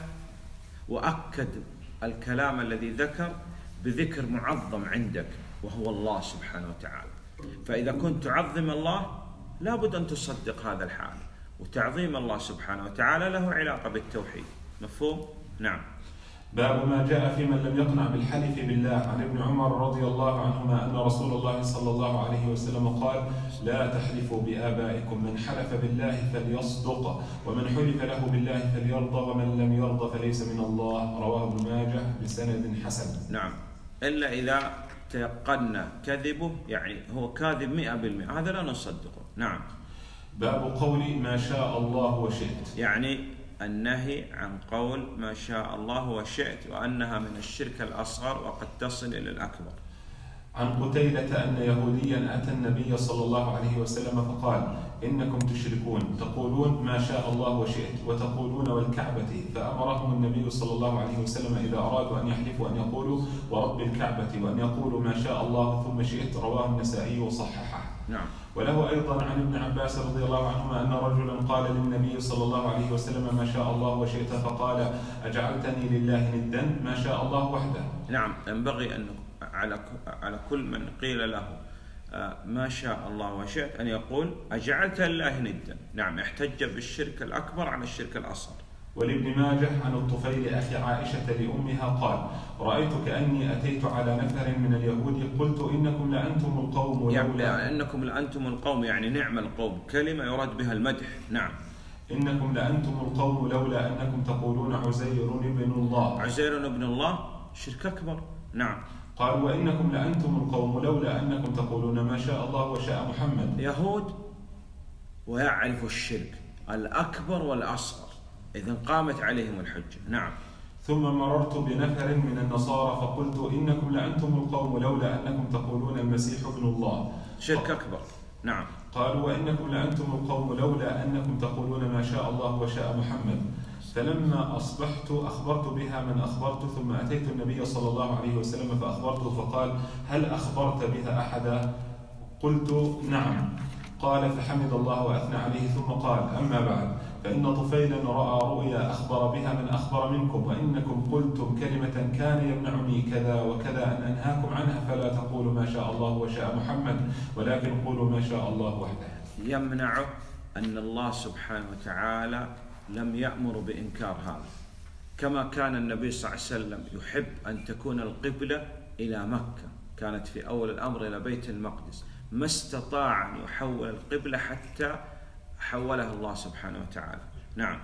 [SPEAKER 2] وأكد الكلام الذي ذكر بذكر معظم عندك وهو الله سبحانه وتعالى، فإذا كنت تعظم الله لابد أن تصدق هذا الحال، وتعظيم الله سبحانه وتعالى له علاقة بالتوحيد. مفهوم؟ نعم.
[SPEAKER 1] باب ما جاء في من لم يقنع بالحلف بالله. عن ابن عمر رضي الله عنهما أن رسول الله صلى الله عليه وسلم قال: لا تحلفوا بآبائكم، من حلف بالله فليصدق، ومن حلف له بالله فليرضى، ومن لم يرضى فليس من الله. رواه ابن ماجه بسند حسن.
[SPEAKER 2] نعم، إلا إذا تيقنا كذبه، يعني هو كاذب مئة بالمئة، هذا لا نصدقه. نعم.
[SPEAKER 1] باب قول ما شاء الله وشئت،
[SPEAKER 2] يعني النهي عن قول ما شاء الله وشئت، وأنها من الشرك الأصغر وقد تصل إلى الأكبر.
[SPEAKER 1] عن قتيلة أن يهوديا أتى النبي صلى الله عليه وسلم فقال: إنكم تشركون، تقولون ما شاء الله وشئت، وتقولون والكعبة. فأمرهم النبي صلى الله عليه وسلم إذا أرادوا أن يحلفوا أن يقولوا ورب الكعبة، وأن يقولوا ما شاء الله ثم شئت. رواه النسائي وصححه.
[SPEAKER 2] نعم.
[SPEAKER 1] وله أيضا عن ابن عباس رضي الله عنهما أن رجلا قال للنبي صلى الله عليه وسلم ما شاء الله وشئت، فقال: أجعلتني لله ندا؟ ما شاء الله وحده.
[SPEAKER 2] نعم، ينبغي أن على على كل من قيل له ما شاء الله وشئت أن يقول أجعلت لله ندا. نعم، احتج بالشرك الأكبر على الشرك الأصغر.
[SPEAKER 1] ولابن ماجه عن الطفيل أخي عائشة لأمها قال: رأيت كأني أتيت على نفر من اليهود قلت إنكم لأنتم القوم
[SPEAKER 2] لولا يعني إنكم لأنتم القوم، يعني نعم القوم، كلمة يراد بها المدح. نعم.
[SPEAKER 1] إنكم لأنتم القوم لولا أنكم تقولون عزير ابن الله.
[SPEAKER 2] عزير ابن الله شرك أكبر. نعم.
[SPEAKER 1] قال: وإنكم لأنتم القوم لولا أنكم تقولون ما شاء الله وشاء محمد.
[SPEAKER 2] يهود ويعرف الشرك الأكبر والأصغر، إذن قامت عليهم الحجة. نعم.
[SPEAKER 1] ثم مررت بنفر من النصارى فقلت: إنكم لأنتم القوم لولا أنكم تقولون المسيح ابن الله.
[SPEAKER 2] شرك أكبر. نعم.
[SPEAKER 1] قالوا: وإنكم لأنتم القوم لولا أنكم تقولون ما شاء الله وشاء محمد. فلما أصبحت أخبرت بها من أخبرت، ثم أتيت النبي صلى الله عليه وسلم فأخبرته، فقال: هل أخبرت بها أحدا؟ قلت: نعم. قال: فحمد الله وأثنى عليه، ثم قال: أما بعد، فإن طفيلا رأى رؤيا أخبر بها من أخبر منكم، وإنكم قلتم كلمة كان يمنعني كذا وكذا أن أنهاكم عنها، فلا تقولوا ما شاء الله وشاء محمد، ولكن قولوا ما شاء الله وحده.
[SPEAKER 2] يمنعه أن الله سبحانه وتعالى لم يأمر بإنكار هذا، كما كان النبي صلى الله عليه وسلم يحب أن تكون القبلة إلى مكة، كانت في أول الأمر إلى بيت المقدس، ما استطاع أن يحول القبلة حتى حولها الله سبحانه وتعالى. نعم.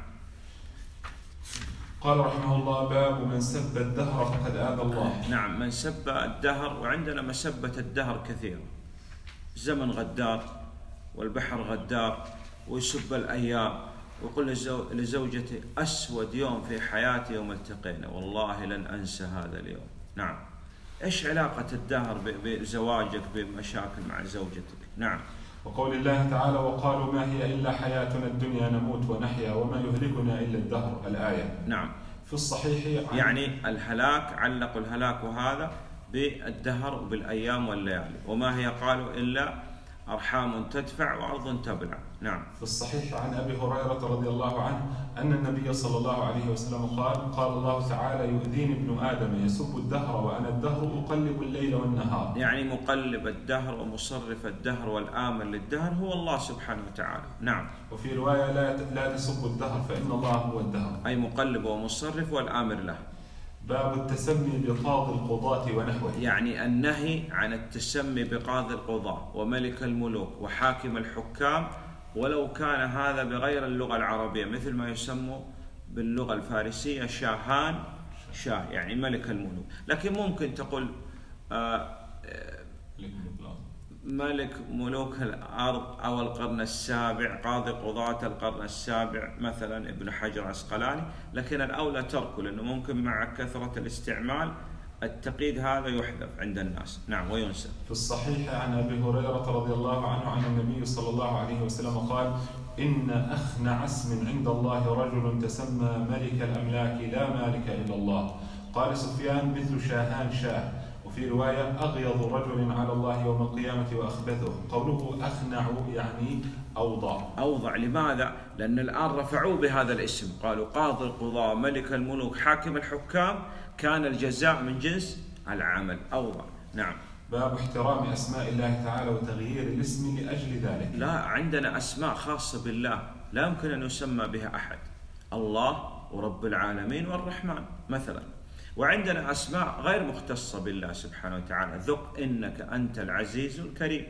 [SPEAKER 1] قال رحمه الله: باب من سب الدهر فقد آذى الله.
[SPEAKER 2] نعم، من سب الدهر، وعندنا مسبة الدهر كثيرة، الزمن غدار والبحر غدار، ويسب الأيام، ويقول لزوجته: أسود يوم في حياتي يوم التقينا، والله لن أنسى هذا اليوم. نعم. إيش علاقة الدهر بزواجك بمشاكل مع زوجتك؟ نعم.
[SPEAKER 1] وقول الله تعالى: وقالوا ما هي إلا حياتنا الدنيا نموت ونحيا وما يهلكنا إلا الدهر. الآية.
[SPEAKER 2] نعم.
[SPEAKER 1] في الصحيح
[SPEAKER 2] يعني الهلاك، علقوا الهلاك هذا بالدهر وبالأيام والليالي، وما هي قالوا إلا أرحام تدفع وأرض تبلع. نعم.
[SPEAKER 1] في الصحيح عن أبي هريرة رضي الله عنه أن النبي صلى الله عليه وسلم قال: قال الله تعالى: يؤذيني ابن آدم يسب الدهر وأنا الدهر أقلب الليل والنهار.
[SPEAKER 2] يعني مقلب الدهر ومصرف الدهر والآمر للدهر هو الله سبحانه وتعالى. نعم.
[SPEAKER 1] وفي رواية: لا لا تسبوا الدهر فإن الله هو الدهر،
[SPEAKER 2] أي مقلب ومصرف والآمر له.
[SPEAKER 1] باب التسمي بقاضي القضاة ونحوه،
[SPEAKER 2] يعني النهي عن التسمي بقاضي القضاة وملك الملوك وحاكم الحكام، ولو كان هذا بغير اللغة العربية، مثل ما يسمى باللغة الفارسية شاهان، شاه يعني ملك الملوك. لكن ممكن تقول آه ملك ملوك الأرض أو القرن السابع، قاضي قضاة القرن السابع مثلا ابن حجر العسقلاني، لكن الأولى تركه، لأنه ممكن مع كثرة الاستعمال التقييد هذا يحذف عند الناس. نعم، وينسى.
[SPEAKER 1] في الصحيح عن أبي هريرة رضي الله عنه عن النبي صلى الله عليه وسلم قال: إن أخنع اسم عند الله رجل تسمى ملك الأملاك لا مالك إلا الله. قال سفيان: مثل شاهان شاه. وفي رواية: أغيظ رجل على الله يوم القيامة وأخبثه. قوله أخنع يعني أوضع.
[SPEAKER 2] أوضع لماذا؟ لأن الآن رفعوه بهذا الاسم، قالوا قاضي القضاة، ملك الملوك، حاكم الحكام، كان الجزاء من جنس العمل. أوضع. نعم.
[SPEAKER 1] باب احترام أسماء الله تعالى وتغيير الاسم لأجل ذلك.
[SPEAKER 2] لا، عندنا أسماء خاصة بالله لا يمكن أن يسمى بها أحد، الله ورب العالمين والرحمن مثلا. وعندنا أسماء غير مختصة بالله سبحانه وتعالى، ذق إنك أنت العزيز الكريم.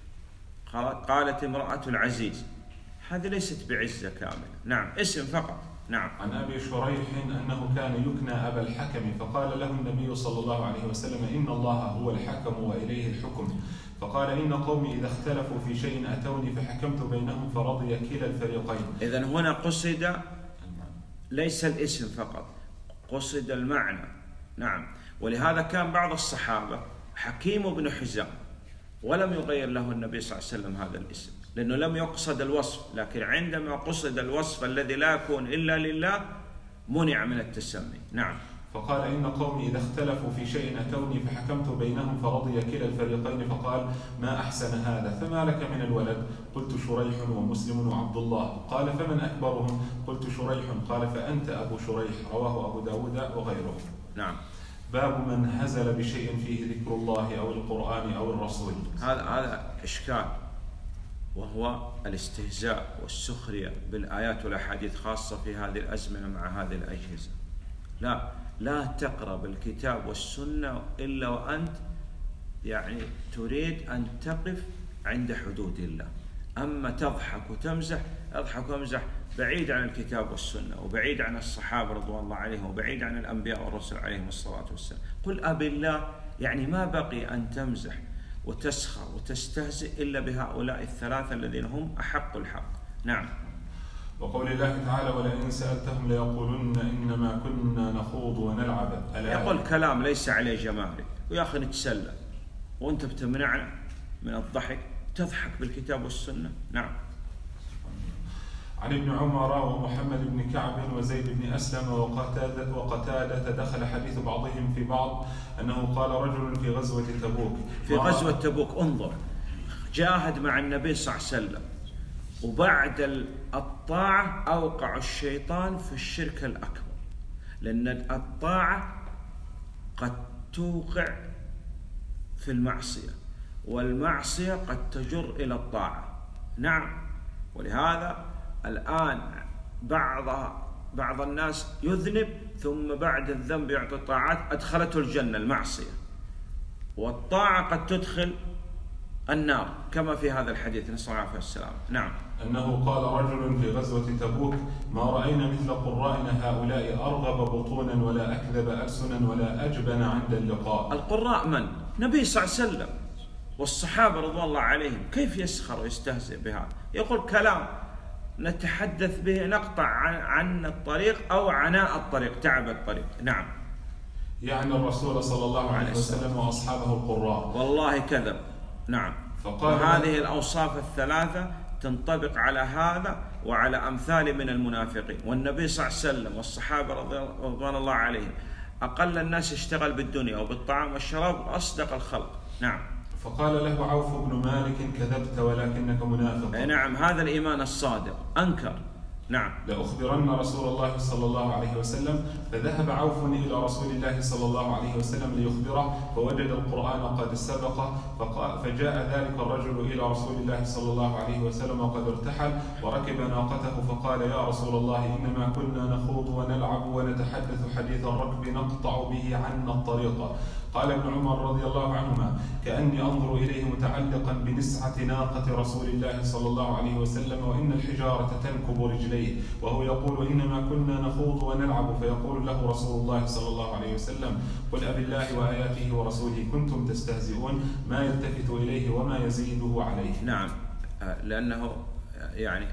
[SPEAKER 2] قالت امرأة العزيز، هذه ليست بعزة كاملة. نعم، اسم فقط. نعم.
[SPEAKER 1] عن أبي شريح أنه كان يكنى أبا الحكم، فقال له النبي صلى الله عليه وسلم: إن الله هو الحكم وإليه الحكم. فقال: إن قومي إذا اختلفوا في شيء أتوني فحكمت بينهم فرضي كلا الفريقين.
[SPEAKER 2] إذن هنا قصد ليس الاسم فقط، قصد المعنى. نعم. ولهذا كان بعض الصحابة حكيم بن حزام ولم يغير له النبي صلى الله عليه وسلم هذا الاسم، لأنه لم يقصد الوصف، لكن عندما قصد الوصف الذي لا يكون إلا لله منع من التسمي. نعم.
[SPEAKER 1] فقال: إن قومي إذا اختلفوا في شيء أتوني فحكمت بينهم فرضي كلا الفريقين. فقال: ما أحسن هذا، فما لك من الولد؟ قلت: شريح ومسلم وعبد الله. قال: فمن أكبرهم؟ قلت: شريح. قال: فأنت أبو شريح. رواه أبو داود وغيره.
[SPEAKER 2] نعم.
[SPEAKER 1] باب من هزل بشيء فيه ذكر الله أو القرآن أو الرسول.
[SPEAKER 2] هذا هذا إشكال، وهو الاستهزاء والسخرية بالآيات والأحاديث، خاصة في هذه الأزمنة مع هذه الأجهزة. لا لا تقرب الكتاب والسنة إلا وأنت يعني تريد أن تقف عند حدود الله. أما تضحك وتمزح، اضحك وامزح بعيد عن الكتاب والسنة، وبعيد عن الصحابة رضوان الله عليهم، وبعيد عن الأنبياء والرسل عليهم الصلاة والسلام. قل أبي الله، يعني ما بقي أن تمزح وتسخر وتستهزئ إلا بهؤلاء الثلاثة الذين هم أحق الحق. نعم.
[SPEAKER 1] وقول الله تعالى: ولئن سألتهم ليقولن إنما كنا نخوض ونلعب.
[SPEAKER 2] يقول كلام ليس عليه جمال، ويا أخي نتسلى وأنت بتمنعنا من الضحك، تضحك بالكتاب والسنة. نعم.
[SPEAKER 1] عن ابن عمر ومحمد بن كعب وزيد بن أسلم وقتادة وقتادة دخل حديث بعضهم في بعض أنه قال رجل في غزوة تبوك.
[SPEAKER 2] في غزوة تبوك انظر، جاهد مع النبي صلى الله عليه وسلم، وبعد الطاعة أوقع الشيطان في الشرك الأكبر، لأن الطاعة قد توقع في المعصية، والمعصية قد تجر إلى الطاعة. نعم. ولهذا الآن بعض بعض الناس يذنب ثم بعد الذنب يعطي الطاعات أدخلته الجنة المعصية، والطاعة قد تدخل النار كما في هذا الحديث، نسأل الله العافية والسلام. نعم.
[SPEAKER 1] أنه قال رجل في غزوة تبوك: ما رأينا مثل قرائنا هؤلاء أرغب بطونا ولا أكذب ألسنا ولا أجبن عند اللقاء.
[SPEAKER 2] القراء من؟ نبي صلى الله عليه وسلم والصحابة رضوان الله عليهم. كيف يسخر ويستهزئ بهذا؟ يقول كلام نتحدث به نقطع عن الطريق أو عناء الطريق، تعب الطريق. نعم.
[SPEAKER 1] يعني الرسول صلى الله عليه وسلم وأصحابه القراء.
[SPEAKER 2] والله كذب. نعم. وهذه الأوصاف الثلاثة تنطبق على هذا وعلى أمثال من المنافقين. والنبي صلى الله عليه وسلم والصحابة رضوان الله عليهم أقل الناس اشتغل بالدنيا وبالطعام والشراب وأصدق الخلق. نعم.
[SPEAKER 1] فقال له عوف بن مالك: كذبت ولكنك منافق.
[SPEAKER 2] نعم، هذا الإيمان الصادق. أنكر. نعم.
[SPEAKER 1] لأخبرن رسول الله صلى الله عليه وسلم. فذهب عوف إلى رسول الله صلى الله عليه وسلم ليخبره، فوجد القرآن قد سبق، فجاء ذلك الرجل إلى رسول الله صلى الله عليه وسلم وقد ارتحل وركب ناقته، فقال: يا رسول الله، إنما كنا نخوض ونلعب ونتحدث حديث الركب نقطع به عنا الطريق. قال ابن عمر رضي الله عنهما: كأني أنظر إليه متعلقا بنسعة ناقة رسول الله صلى الله عليه وسلم، وإن الحجارة تنكب رجليه، وهو يقول: إنما كنا نخوض ونلعب، فيقول له رسول الله صلى الله عليه وسلم: قل أبي الله وآياته ورسوله كنتم تستهزئون، ما يلتفت إليه وما يزيده عليه.
[SPEAKER 2] نعم، لأنه يعني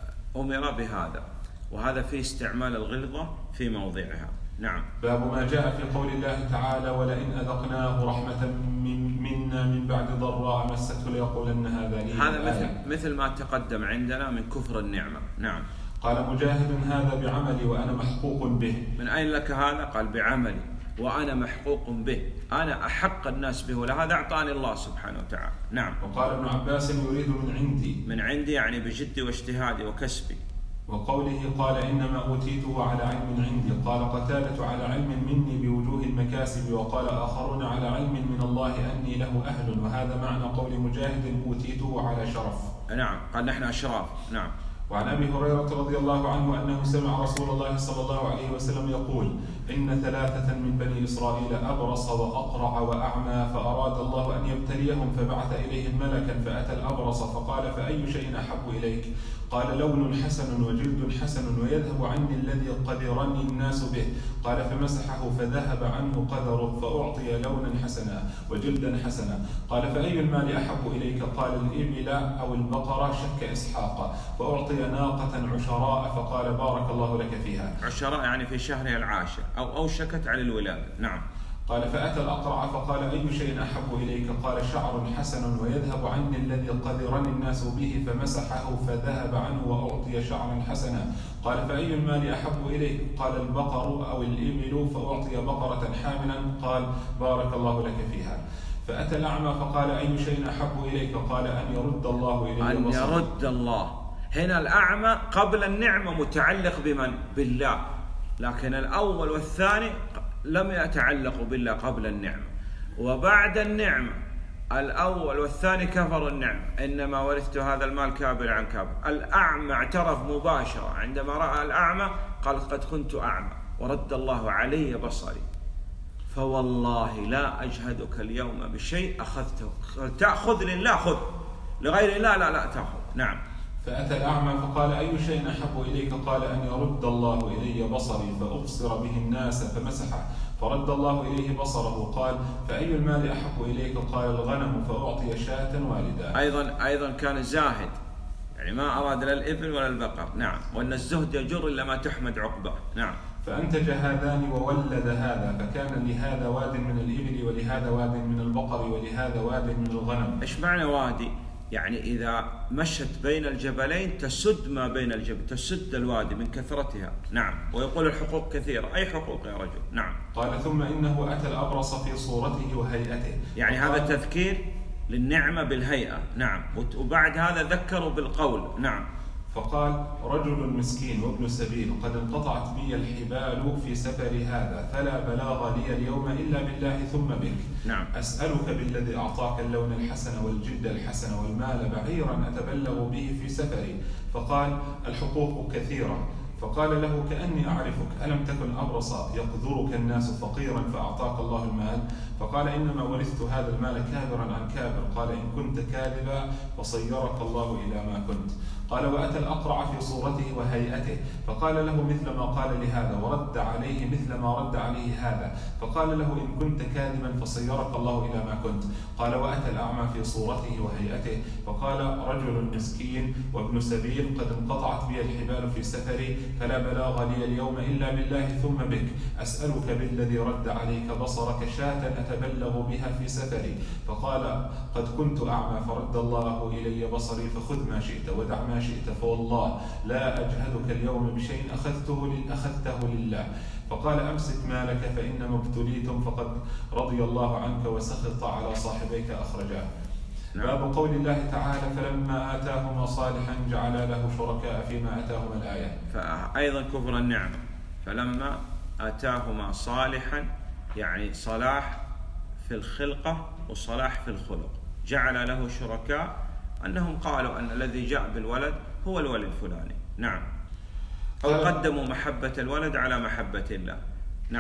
[SPEAKER 2] أمر بهذا، وهذا فيه استعمال الغلظة في موضعها. نعم.
[SPEAKER 1] باب ما جاء في قول الله تعالى: ولئن أذقناه رحمة من منا من بعد ضراء مسته ليقولن هذا لي.
[SPEAKER 2] هذا مثل مثل ما تقدم عندنا من كفر النعمة. نعم.
[SPEAKER 1] قال مجاهد: هذا بعملي وأنا محقوق به.
[SPEAKER 2] من أين لك هذا؟ قال: بعملي وأنا محقوق به، أنا أحق الناس به، ولهذا أعطاني الله سبحانه وتعالى. نعم.
[SPEAKER 1] وقال ابن عباس: يريد من عندي.
[SPEAKER 2] من عندي يعني بجدي واجتهادي وكسبي.
[SPEAKER 1] وقوله قال: إنما أوتيته على علم عندي. قال قتادة: على علم مني بوجوه المكاسب. وقال آخرون: على علم من الله أني له أهل. وهذا معنى قول مجاهد: أوتيته على شرف.
[SPEAKER 2] نعم، قال نحن أشراف. نعم.
[SPEAKER 1] وعن أبي هريرة رضي الله عنه أنه سمع رسول الله صلى الله عليه وسلم يقول: إن ثلاثة من بني إسرائيل أبرص وأقرع وأعمى، فأراد الله أن يبتليهم فبعث إليهم ملكا فأتى الأبرص فقال: فأي شيء أحب إليك؟ قال: لون حسن وجلد حسن ويذهب عني الذي قدرني الناس به. قال: فمسحه فذهب عنه قدره، فأعطي لونا حسنا وجلدا حسنا. قال: فأي المال أحب إليك؟ قال: الإبل أو البقرة، شك إسحاق. فأعطي ناقة عشراء، فقال: بارك الله لك فيها.
[SPEAKER 2] عشراء يعني في شهرها العاشر أو أوشكت على الولادة. نعم.
[SPEAKER 1] قال: فأتى الأقرع فقال: أي شيء أحب إليك؟ قال: شعر حسن ويذهب عني الذي قدرني الناس به. فمسحه فذهب عنه وأعطي شعرا حسنا. قال: فأي المال أحب إليك؟ قال: البقر أو الإبل. فأعطي بقرة حاملا. قال: بارك الله لك فيها. فأتى الأعمى فقال: أي شيء أحب إليك؟ قال: أن يرد الله إلي
[SPEAKER 2] أن يرد الله. هنا الأعمى قبل النعمة متعلق بمن؟ بالله، لكن الأول والثاني لم يتعلقوا بالله قبل النعمة، وبعد النعمة الأول والثاني كفروا النعمة. إنما ورثت هذا المال كابر عن كابر. الأعمى اعترف مباشرة عندما رأى الأعمى، قال: قد كنت أعمى ورد الله علي بصري، فوالله لا أجهدك اليوم بشيء أخذته. تأخذ لله خذ، لغير الله لا لا تأخذ. نعم.
[SPEAKER 1] فأتى الأعمى فقال: أي شيء أحب إليك؟ قال: أن يرد الله إلي بصري فأبصر به الناس. فمسحه فرد الله إليه بصره. قال: فأي المال أحب إليك؟ قال: الغنم. فأعطي شاة والدا.
[SPEAKER 2] أيضا أيضا كان زاهد، يعني ما أراد لا الإبل ولا البقر. نعم. وأن الزهد يجر إلا ما تحمد عقبه. نعم.
[SPEAKER 1] فأنتج هذان وولد هذا، فكان لهذا واد من الإبل ولهذا واد من البقر ولهذا واد من الغنم.
[SPEAKER 2] إيش معنى وادي؟ يعني إذا مشت بين الجبلين تسد ما بين الجبل، تسد الوادي من كثرتها. نعم. ويقول الحقوق كثيرة. أي حقوق يا رجل؟ نعم.
[SPEAKER 1] قال: ثم إنه أتى الأبرص في صورته وهيئته.
[SPEAKER 2] يعني هذا تذكير للنعمة بالهيئة. نعم. وبعد هذا ذكروا بالقول. نعم.
[SPEAKER 1] فقال: رجل مسكين وابن سبيل، قد انقطعت بي الحبال في سفر هذا، فلا بلاغ لي اليوم إلا بالله ثم بك.
[SPEAKER 2] نعم.
[SPEAKER 1] أسألك بالذي أعطاك اللون الحسن والجلد الحسن والمال بعيرا أتبلغ به في سفري. فقال: الحقوق كثيرة. فقال له: كأني أعرفك، ألم تكن أبرص يقذرك الناس فقيرا فأعطاك الله المال؟ فقال: إنما ورثت هذا المال كابرا عن كابر. قال: إن كنت كاذبا فصيرك الله إلى ما كنت. قال: وأتى الأقرع في صورته وهيئته، فقال له مثل ما قال لهذا، ورد عليه مثل ما رد عليه هذا. فقال له: إن كنت كاذبا فصيرك الله إلى ما كنت. قال: وأتى الأعمى في صورته وهيئته، فقال: رجل مسكين وابن سبيل، قد انقطعت بي الحبال في سفري، فلا بلاغ لي اليوم إلا بالله ثم بك. أسألك بالذي رد عليك بصرك شاة أتبلغ بها في سفري. فقال: قد كنت أعمى فرد الله إلي بصري، فخذ ما شئت ودع ما شئت، فوالله لا أجهدك اليوم بشيء أخذته أخذته لله. فقال: أمسك مالك فإنما ابتليتم، فقد رضي الله عنك وسخط على صاحبيك. أخرجاه. نعم. باب قول الله تعالى: فلما آتاهما صالحا جعل له شركاء فيما آتاهما. الآية.
[SPEAKER 2] فأيضا كفر النعمة. فلما آتاهما صالحا يعني صلاح في الخلقة وصلاح في الخلق، جعل له شركاء، أنهم قالوا أن الذي جاء بالولد هو الولد الفلاني. نعم. أو قدموا محبة الولد على محبة الله. نعم.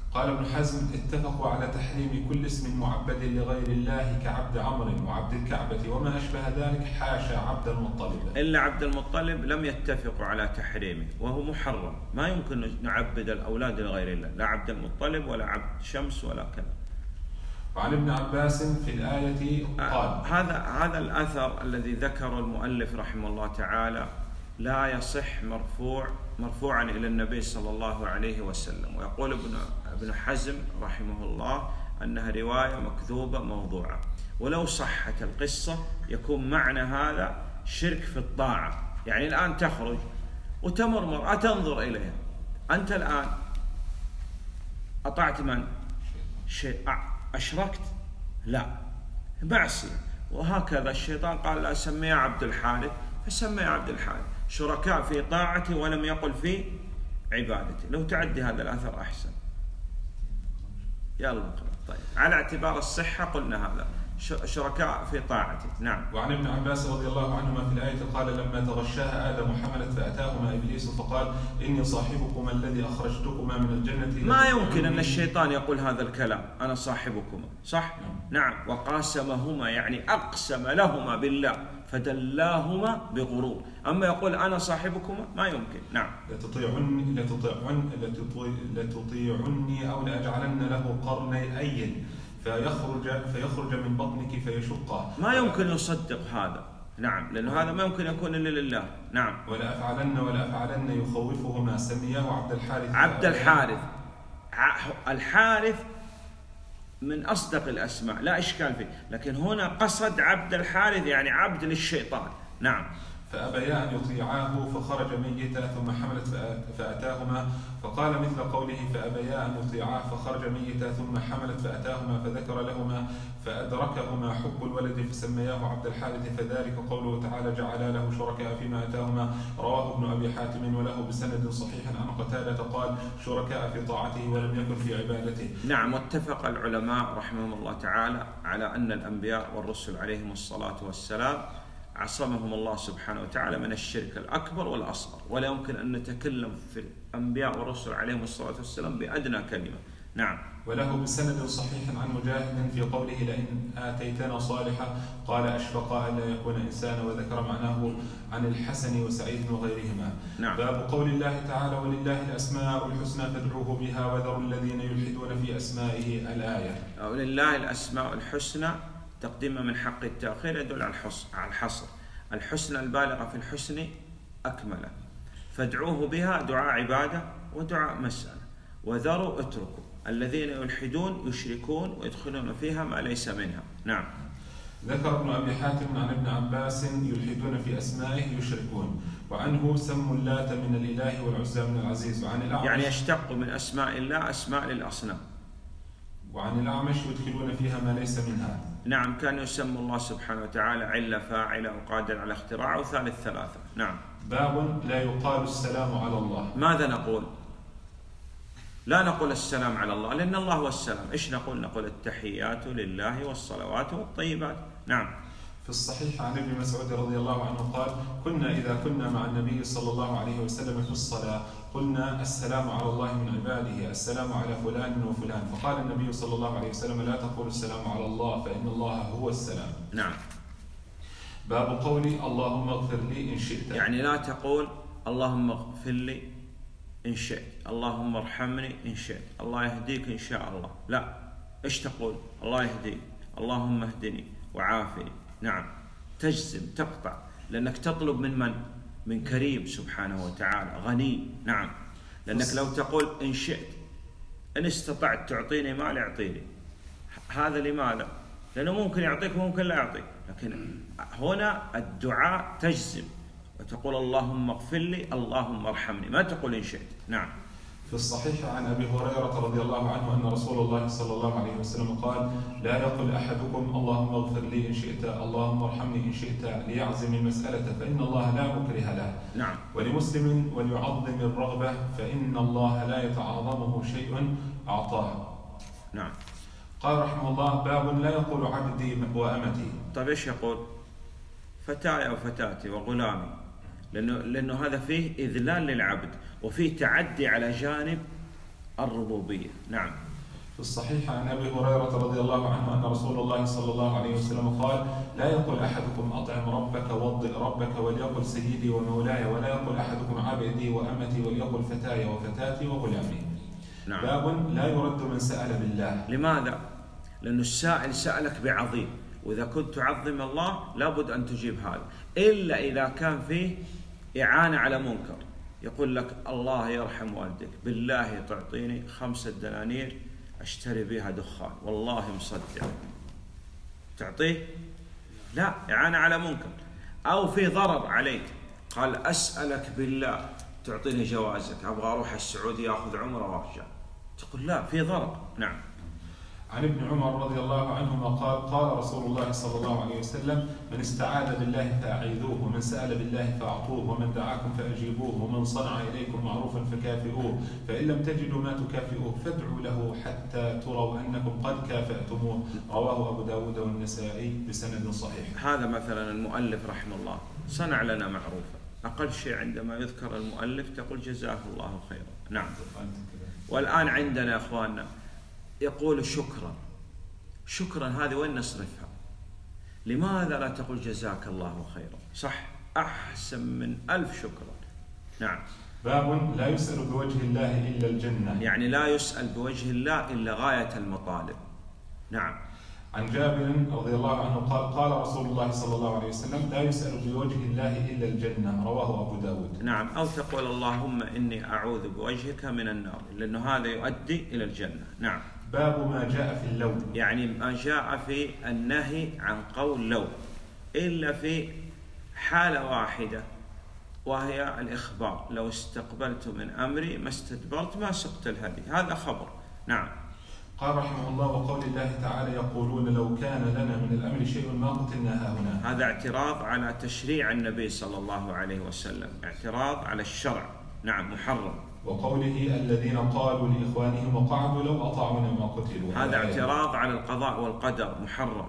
[SPEAKER 1] قال ابن حزم: اتفقوا على تحريم كل اسم معبد لغير الله كعبد عمرو وعبد الكعبة وما أشبه ذلك، حاشا عبد المطلب.
[SPEAKER 2] إلا عبد المطلب لم يتفقوا على تحريمه وهو محرم، ما يمكن نعبد الأولاد لغير الله، لا عبد المطلب ولا عبد شمس ولا كذا.
[SPEAKER 1] وعن ابن عباس في الآية قال:
[SPEAKER 2] هذا هذا الأثر الذي ذكر المؤلف رحمه الله تعالى لا يصح مرفوع مرفوعا إلى النبي صلى الله عليه وسلم، ويقول ابن ابن حزم رحمه الله أنها رواية مكذوبة موضوعة. ولو صحت القصة يكون معنى هذا شرك في الطاعة. يعني الآن تخرج وتمر مرأة تنظر إليها، أنت الآن أطعت من؟ شيء أشركت؟ لا، معصية. وهكذا الشيطان قال لا سميها عبد الحارث فسميها عبد الحارث، شركاء في طاعته ولم يقل في عبادته. لو تعدي هذا الأثر أحسن. يلا نقرأ. طيب، على اعتبار الصحة قلنا هذا شركاء في طاعته. نعم.
[SPEAKER 1] وعن ابن عباس رضي الله عنهما في الآية قال: لما تغشاها آدم حملت فأتاهما إبليس فقال: إني صاحبكما الذي أخرجتكما من الجنة.
[SPEAKER 2] ما يمكن أن الشيطان يقول هذا الكلام، أنا صاحبكما، صح؟ نعم. نعم. وقاسمهما يعني أقسم لهما بالله فدلاهما بغرور. أما يقول أنا صاحبكما ما يمكن. نعم.
[SPEAKER 1] لتطيعني لتطيعني لتطيعني أو لأجعلن له قرني أيل فيخرج فيخرج من بطنك فيشقه.
[SPEAKER 2] ما يمكن يصدق هذا. نعم، لأنه هذا ما يمكن يكون إلا لله. نعم.
[SPEAKER 1] ولا أفعلن ولا أفعلن يخوفهما، سمياه عبد الحارث.
[SPEAKER 2] عبد الحارث. الحارث من أصدق الأسماء لا إشكال فيه، لكن هنا قصد عبد الحارث يعني عبد للشيطان. نعم.
[SPEAKER 1] فأبيا أن يطيعاه فخرج ميتا ثم حملت فأتاهما، فقال مثل قوله فأبيا أن يطيعاه فخرج ميتا ثم حملت فأتاهما فذكر لهما فأدركهما حب الولد فسمياه عبد الحارث، فذلك قوله تعالى جعلا له شركاء فيما أتاهما. رواه ابن أبي حاتم وله بسند صحيح عن قتادة قال: شركاء في طاعته ولم يكن في عبادته.
[SPEAKER 2] نعم. واتفق العلماء رحمهم الله تعالى على أن الأنبياء والرسل عليهم الصلاة والسلام عصمهم الله سبحانه وتعالى من الشرك الأكبر والأصغر، ولا يمكن أن نتكلم في الأنبياء والرسل عليهم الصلاة والسلام بأدنى كلمة. نعم.
[SPEAKER 1] وله بسند صحيح عن مجاهد في قوله لئن آتيتنا صالحا قال أشفق ألا يكون إنسانا، وذكر معناه عن الحسن وسعيد وغيرهما.
[SPEAKER 2] نعم.
[SPEAKER 1] باب قول الله تعالى ولله الأسماء الحسنى فادعوه بها وذروا الذين يلحدون في أسمائه الآية.
[SPEAKER 2] ولله الأسماء الحسنى تقديم من حق التأخير يدل على الحصر. الحسنى البالغة في الحسن أكمله، فادعوه بها دعاء عبادة ودعاء مسألة. وذروا اتركوا الذين يلحدون يشركون ويدخلون فيها ما ليس منها. نعم.
[SPEAKER 1] ذكر ابن أبي حاتم عن ابن عباس يلحدون في أسمائه يشركون، وعنه سموا اللات من الإله والعزى من العزيز. وعن الأعمش
[SPEAKER 2] يعني يشتق من أسماء الله أسماء للأصنام.
[SPEAKER 1] وعن الأعمش يدخلون فيها ما ليس منها.
[SPEAKER 2] نعم. كان يسمى الله سبحانه وتعالى علة فاعلة وقادر على اختراع وثالث ثلاثة. نعم.
[SPEAKER 1] باب لا يقال السلام على الله.
[SPEAKER 2] ماذا نقول؟ لا نقول السلام على الله لأن الله هو السلام. إيش نقول؟ نقول التحيات لله والصلوات والطيبات. نعم.
[SPEAKER 1] في الصحيح عن ابن مسعود رضي الله عنه قال: كنا إذا كنا مع النبي صلى الله عليه وسلم في الصلاة قلنا السلام على الله من عباده، السلام على فلان وفلان، فقال النبي صلى الله عليه وسلم: لا تقول السلام على الله فإن الله هو السلام.
[SPEAKER 2] نعم.
[SPEAKER 1] باب قولي اللهم اغفر لي إن شئت.
[SPEAKER 2] يعني لا تقول اللهم اغفر لي إن شئت، اللهم ارحمني إن شئت، الله يهديك إن شاء الله. لا. إيش تقول؟ الله يهديك، اللهم اهدني وعافني. نعم. تجزم تقطع، لأنك تطلب من من؟ من كريم سبحانه وتعالى غني. نعم. لأنك لو تقول إن شئت، إن استطعت تعطيني مال اعطيني، هذا لماذا؟ لأنه ممكن يعطيك وممكن لا يعطيك، لكن هنا الدعاء تجزم وتقول اللهم اغفر لي اللهم ارحمني، ما تقول إن شئت. نعم.
[SPEAKER 1] في الصحيح عن أبي هريرة رضي الله عنه أن رسول الله صلى الله عليه وسلم قال: لا يقل أحدكم اللهم اغفر لي إن شئت اللهم ارحمني إن شئت ليعزم المسألة فإن الله لا مكره له.
[SPEAKER 2] نعم.
[SPEAKER 1] ولمسلم وليعظم الرغبة فإن الله لا يتعاظمه شيء أعطاه.
[SPEAKER 2] نعم.
[SPEAKER 1] قال رحمه الله: باب لا يقول عبدي وأمتي.
[SPEAKER 2] طيب إيش يقول؟ فتاي أو فتاتي وغلامي، لأنه, لأنه هذا فيه إذلال للعبد وفيه تعدي على جانب الربوبية. نعم.
[SPEAKER 1] في الصحيح عن أبي هريرة رضي الله عنه أن رسول الله صلى الله عليه وسلم قال: لا يقل أحدكم أطعم ربك وضئ ربك وليقل سيدي ومولاي، ولا يقل أحدكم عبدي وأمتي وليقل فتاي وفتاتي وغلامي.
[SPEAKER 2] نعم.
[SPEAKER 1] باب لا يرد من سأل بالله.
[SPEAKER 2] لماذا؟ لأن السائل سألك بعظيم، وإذا كنت تعظم الله لابد أن تجيب هذا، إلا إذا كان فيه إعانة على منكر. يقول لك: الله يرحم والدك، بالله تعطيني خمسة دنانير أشتري بها دخان، والله مصدق. تعطيه؟ لا، إعانة على منكر. أو في ضرر عليك، قال: أسألك بالله تعطيني جوازك، أبغى أروح السعودية أخذ عمرة وأرجع. تقول لا، في ضرر. نعم.
[SPEAKER 1] عن ابن عمر رضي الله عنهما قال: قال رسول الله صلى الله عليه وسلم: من استعاذ بالله فأعيذوه، ومن سأل بالله فأعطوه، ومن دعاكم فأجيبوه، ومن صنع إليكم معروفا فكافئوه، فإن لم تجدوا ما تكافئوه فادعوا له حتى تروا أنكم قد كافأتموه. رواه أبو داود والنسائي بسند صحيح.
[SPEAKER 2] هذا مثلا المؤلف رحمه الله صنع لنا معروفا، أقل شيء عندما يذكر المؤلف تقول جزاه الله خيرا. نعم. والآن عندنا يا أخواننا يقول شكرا. شكرا هذه وين نصرفها؟ لماذا لا تقول جزاك الله خيرا؟ صح، أحسن من ألف شكرا. نعم.
[SPEAKER 1] باب لا يسأل بوجه الله إلا الجنة.
[SPEAKER 2] يعني لا يسأل بوجه الله إلا غاية المطالب. نعم.
[SPEAKER 1] عن جابر رضي الله عنه قال: قال رسول الله صلى الله عليه وسلم: لا يسأل بوجه الله إلا الجنة. رواه أبو داود.
[SPEAKER 2] نعم. أو تقول: اللهم إني أعوذ بوجهك من النار، لأنه هذا يؤدي إلى الجنة. نعم.
[SPEAKER 1] باب ما جاء في اللو.
[SPEAKER 2] يعني ما جاء في النهي عن قول لو، إلا في حالة واحدة، وهي الإخبار: لو استقبلت من أمري ما استدبرت ما سقت الهدي. هذا خبر. نعم.
[SPEAKER 1] قال رحمه الله: وقول الله تعالى: يقولون لو كان لنا من الأمر شيء ما قتلنا هاهنا.
[SPEAKER 2] هذا اعتراض على تشريع النبي صلى الله عليه وسلم، اعتراض على الشرع. نعم، محرم.
[SPEAKER 1] وقوله: الذين قالوا لإخوانهم وقعدوا لو أطاعونا ما قتلوا.
[SPEAKER 2] هذا اعتراض على القضاء والقدر، محرم.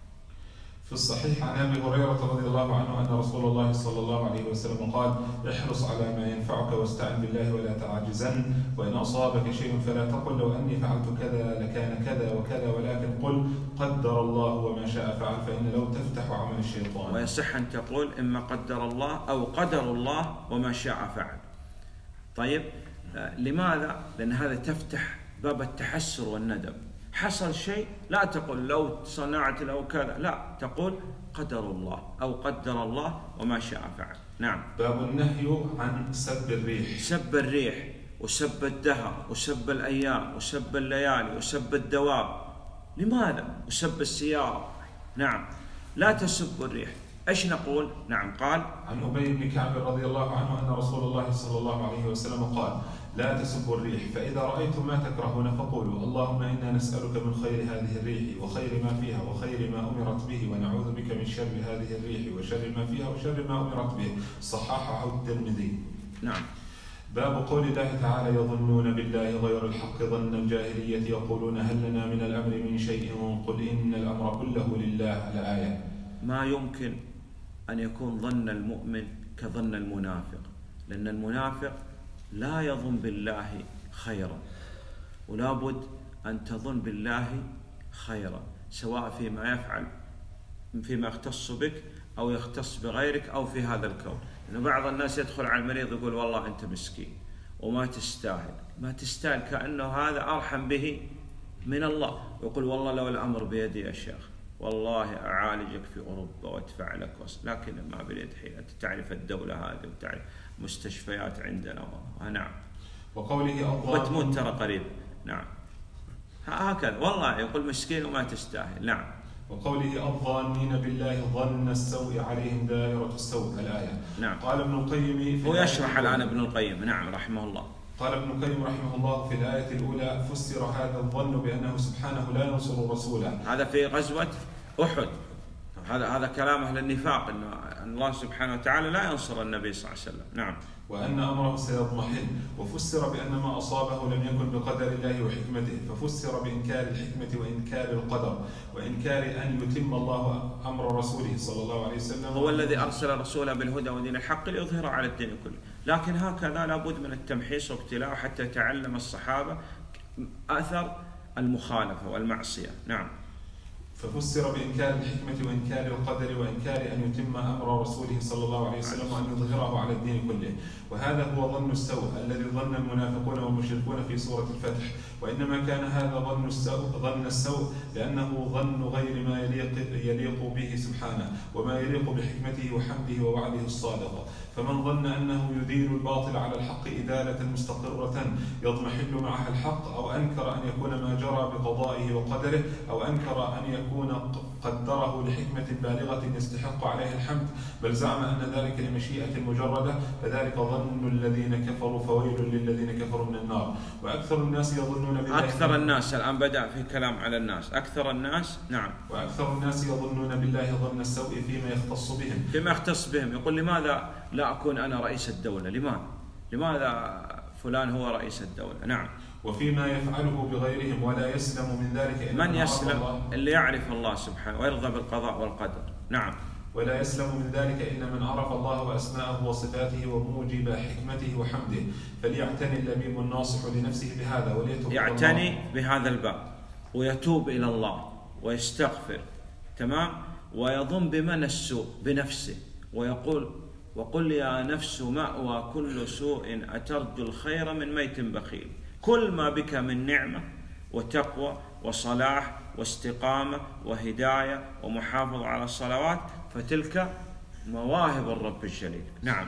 [SPEAKER 1] في الصحيح عن أبي هريرة رضي الله عنه أن رسول الله صلى الله عليه وسلم قال: احرص على ما ينفعك واستعن بالله ولا تعجزن، وإن أصابك شيء فلا تقل لو أني فعلت كذا لكان كذا وكذا، ولكن قل قدر الله وما شاء فعل، فإن لو تفتح عمل الشيطان.
[SPEAKER 2] ويصح أن تقول إما قدر الله أو قدر الله وما شاء فعل. طيب، لماذا؟ لأن هذا تفتح باب التحسر والندم. حصل شيء لا تقول لو صنعت لو كذا، لا، تقول قدر الله أو قدر الله وما شاء فعل. نعم.
[SPEAKER 1] باب النهي عن سب الريح.
[SPEAKER 2] سب الريح وسب الدهر وسب الأيام وسب الليالي وسب الدواب. لماذا؟ وسب السيارة. نعم. لا تسب الريح. ايش نقول؟ نعم. قال:
[SPEAKER 1] عن أبي بن كعب رضي الله عنه أن رسول الله صلى الله عليه وسلم قال: لا تسبوا الريح، فإذا رأيتم ما تكرهون فقولوا: اللهم إنا نسألك من خير هذه الريح وخير ما فيها وخير ما أمرت به، ونعوذ بك من شر هذه الريح وشر ما فيها وشر ما أمرت به. صححه الترمذي.
[SPEAKER 2] نعم.
[SPEAKER 1] باب قول الله تعالى: يظنون بالله غير الحق ظن الجاهلية يقولون هل لنا من الأمر من شيء قل إن الأمر كله لله. الآية.
[SPEAKER 2] ما يمكن أن يكون ظن المؤمن كظن المنافق، لأن المنافق لا يظن بالله خيرا، ولا بد أن تظن بالله خيرا، سواء فيما يفعل فيما يختص بك أو يختص بغيرك أو في هذا الكون. لأن بعض الناس يدخل على المريض يقول: والله أنت مسكين وما تستاهل، ما تستاهل، كأنه هذا أرحم به من الله. يقول: والله لو الأمر بيدي يا شيخ والله أعالجك في أوروبا وأدفع لك وصل، لكن ما باليد حيلة. تعرف الدولة هذه وتعرف مستشفيات عندنا. نعم.
[SPEAKER 1] وقوله:
[SPEAKER 2] وتموت ترى قريب. نعم. هكذا والله يقول مسكين وما تستاهل. نعم.
[SPEAKER 1] وقوله: الظانين بالله ظن السوء عليهم دائرة السوء. الآية.
[SPEAKER 2] نعم.
[SPEAKER 1] قال ابن القيم في
[SPEAKER 2] هو يشرح الآن ابن القيم. نعم، رحمه الله.
[SPEAKER 1] قال ابن القيم رحمه الله: في الآية الأولى فسر هذا الظن بأنه سبحانه لا ينصر رسوله.
[SPEAKER 2] هذا في غزوة أحد. هذا هذا كلام أهل النفاق، أن الله سبحانه وتعالى لا ينصر النبي صلى الله عليه وسلم. نعم.
[SPEAKER 1] وأن أمره سيضمحل. وفسر بأن ما أصابه لم يكن بقدر الله وحكمته، ففسر بإنكار الحكمة وإنكار القدر وإنكار أن يتم الله أمر رسوله صلى الله عليه وسلم.
[SPEAKER 2] هو الذي أرسل رسوله بالهدى ودين الحق ليظهره على الدين كله. لكن هكذا لابد من التمحيص وابتلاء حتى يتعلم الصحابة أثر المخالفة والمعصية. نعم.
[SPEAKER 1] ففسر بإنكار الحكمة وإنكار القدر وإنكار أن يتم أمر رسوله صلى الله عليه وسلم وأن يظهره على الدين كله، وهذا هو ظن السوء الذي ظن المنافقون والمشركون في سورة الفتح، وإنما كان هذا ظن السوء ظن السوء لأنه ظن غير ما يليق يليق به سبحانه وما يليق بحكمته وحمده ووعده الصادق. فمن ظن أنه يدين الباطل على الحق إدالة مستقرة يضمحل معها الحق، أو أنكر أن يكون ما جرى بقضائه وقدره، أو أنكر أن يكون قدره لحكمة بالغة يستحق عليها الحمد، بل زعم أن ذلك لمشيئة مجردة، فذلك ظن الذين كفروا فويل للذين كفروا من النار. وأكثر الناس يظنون بالله
[SPEAKER 2] أكثر الناس الآن بدأ في كلام على الناس. أكثر الناس نعم.
[SPEAKER 1] وأكثر الناس يظنون بالله ظن السوء فيما يختص بهم
[SPEAKER 2] فيما يختص بهم. يقول لماذا لا أكون أنا رئيس الدولة؟ لماذا؟ لماذا فلان هو رئيس الدولة؟ نعم.
[SPEAKER 1] وفيما يفعله بغيرهم ولا يسلم من ذلك إلا
[SPEAKER 2] من يسلم؟ اللي يعرف الله سبحانه ويرضى بالقضاء والقدر. نعم.
[SPEAKER 1] ولا يسلم من ذلك إلا من عرف الله وأسماءه وصفاته وموجب حكمته وحمده، فليعتني اللبيب الناصح لنفسه بهذا وليتوب.
[SPEAKER 2] يعتني بهذا الباب ويتوب إلى الله ويستغفر، تمام، ويظن بمن السوء بنفسه ويقول وقل يا نفس مأوى كل سوء أترجو الخير من ميت بخيل. كل ما بك من نعمة وتقوى وصلاح واستقامة وهداية ومحافظة على الصلوات فتلك مواهب الرب الجليل. نعم.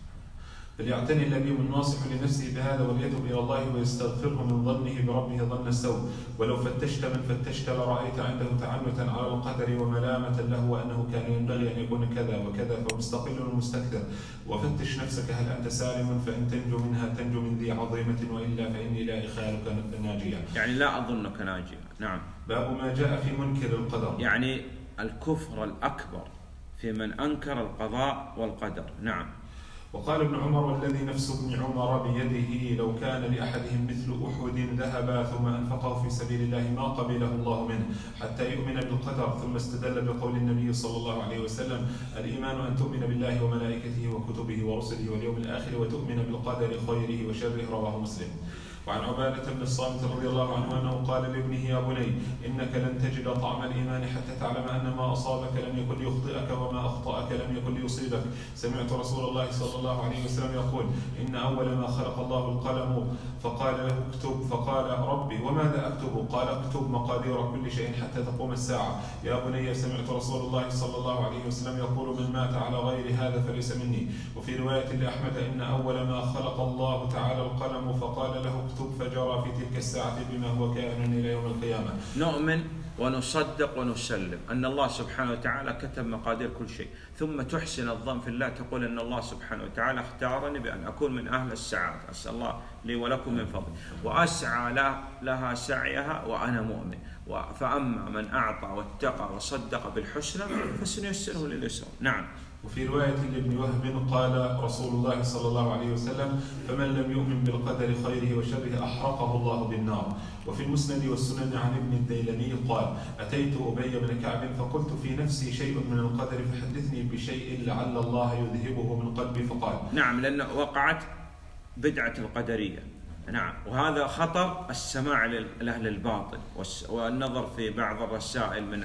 [SPEAKER 1] فليعتني اللبيب الناصح لنفسه بهذا وليتب إلى الله ويستغفره من ظنه بربه ظن السوء. ولو فتشت من فتشت لرأيت عنده تعنتا على القدر وملامة له وأنه كان ينبغي أن يكون كذا وكذا، فمستقل ومستكثر. وفتش نفسك هل أنت سالم، فإن تنجو منها تنجو من ذي عظيمة، وإلا فإني لا إخالك ناجيا. يعني
[SPEAKER 2] لا أظنك ناجيا. نعم.
[SPEAKER 1] باب ما جاء في منكر القدر،
[SPEAKER 2] يعني الكفر الأكبر في من أنكر القضاء والقدر. نعم.
[SPEAKER 1] وقال ابن عمر والذي نفس ابن عمر بيده لو كان لأحدهم مثل أحد ذهبا ثم أنفقه في سبيل الله ما قبله الله منه حتى يؤمن بالقدر. ثم استدل بقول النبي صلى الله عليه وسلم: الإيمان أن تؤمن بالله وملائكته وكتبه ورسله واليوم الآخر وتؤمن بالقدر خيره وشره. رواه مسلم. وعن عبادة بن الصامت رضي الله عنه أنه قال لابنه: يا بني إنك لن تجد طعم الإيمان حتى تعلم أن ما أصابك لم يكن ليخطئك وما أخطأك لم يكن ليصيبك. سمعت رسول الله صلى الله عليه وسلم يقول: إن أول ما خلق الله القلم فقال له اكتب، فقال: ربي وماذا أكتب؟ قال: اكتب مقادير كل شيء حتى تقوم الساعة. يا بني سمعت رسول الله صلى الله عليه وسلم يقول: من مات على غير هذا فليس مني. وفي رواية لأحمد: إن أول ما خلق الله تعالى القلم فقال له اكتب، فجرى في تلك الساعة بما هو كائن إلى يوم القيامة.
[SPEAKER 2] نؤمن ونصدق ونسلم أن الله سبحانه وتعالى كتب مقادير كل شيء، ثم تحسن الظن في الله، تقول أن الله سبحانه وتعالى اختارني بأن أكون من أهل السعادة، أسأل الله لي ولكم من فضله، وأسعى لها سعيها وأنا مؤمن. فأما من أعطى واتقى وصدق بالحسنى فسنيسره لليسر. نعم.
[SPEAKER 1] وفي رواية لابن وهب قال رسول الله صلى الله عليه وسلم: فمن لم يؤمن بالقدر خيره وشره أحرقه الله بالنار. وفي المسند والسنن عن ابن الديلمي قال: أتيت أبي بن كعب فقلت في نفسي شيء من القدر فحدثني بشيء لعل الله يذهبه من قلبي. فقال:
[SPEAKER 2] نعم، لأن وقعت بدعة القدرية. نعم. وهذا خطر السماع لأهل الباطل والنظر في بعض الرسائل من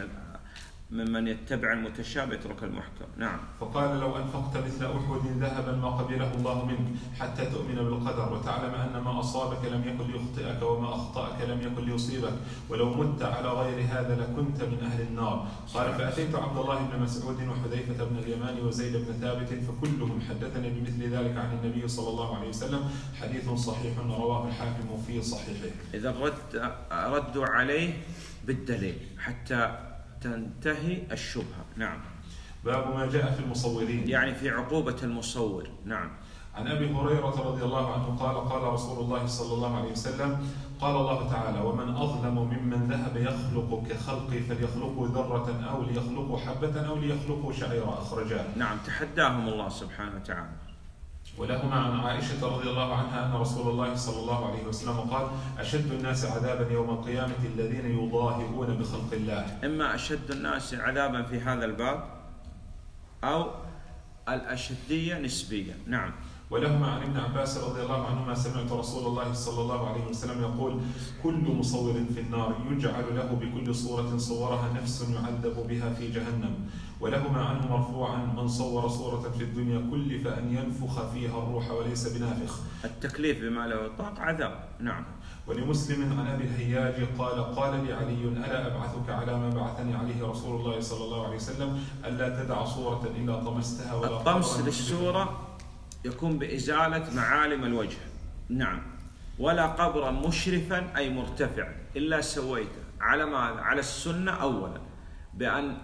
[SPEAKER 2] ممن يتبع المتشابه يترك المحكم. نعم.
[SPEAKER 1] فقال: لو أنفقت مثل أحد ذهبا ما قبله الله منك حتى تؤمن بالقدر وتعلم أن ما أصابك لم يكن ليخطئك وما أخطأك لم يكن ليصيبك، ولو مت على غير هذا لكنت من أهل النار. قال: فأتيت عبد الله بن مسعود وحذيفة بن اليمان وزيد بن ثابت فكلهم حدثني بمثل ذلك عن النبي صلى الله عليه وسلم. حديث صحيح رواه الحاكم في صحيحه.
[SPEAKER 2] إذا رد ردوا عليه بالدليل حتى تنتهي الشبهة. نعم.
[SPEAKER 1] باب ما جاء في المصورين،
[SPEAKER 2] يعني في عقوبة المصور. نعم.
[SPEAKER 1] عن أبي هريرة رضي الله عنه قال: قال رسول الله صلى الله عليه وسلم: قال الله تعالى: ومن أظلم ممن ذهب يخلق كخلقي فليخلقوا ذرة أو ليخلقوا حبة أو ليخلقوا شعيرا. أخرجاه.
[SPEAKER 2] نعم. تحداهم الله سبحانه وتعالى.
[SPEAKER 1] ولهما عن عائشة رضي الله عنها أن رسول الله صلى الله عليه وسلم قال: أشد الناس عذابا يوم القيامة الذين يضاهئون بخلق الله.
[SPEAKER 2] إما أشد الناس عذابا في هذا الباب أو الأشدية نسبية. نعم.
[SPEAKER 1] ولهما عن ابن عباس رضي الله عنهما سمعت رسول الله صلى الله عليه وسلم يقول: كل مصور في النار يجعل له بكل صورة صورها نفس يعذب بها في جهنم. ولهما عنه مرفوعا: من صور صورة في الدنيا كلف أن ينفخ فيها الروح وليس بنافخ.
[SPEAKER 2] التكليف بما لا يطاق عذاب. نعم.
[SPEAKER 1] ولمسلم عن أبي الهياج قال: قال لي علي: ألا أبعثك على ما بعثني عليه رسول الله صلى الله عليه وسلم ألا تدع صورة إلا طمستها ولا
[SPEAKER 2] الطمس للسورة يكون بإزالة معالم الوجه. نعم. ولا قبرا مشرفا أي مرتفع إلا سويته على ما على السنة أولا، بأن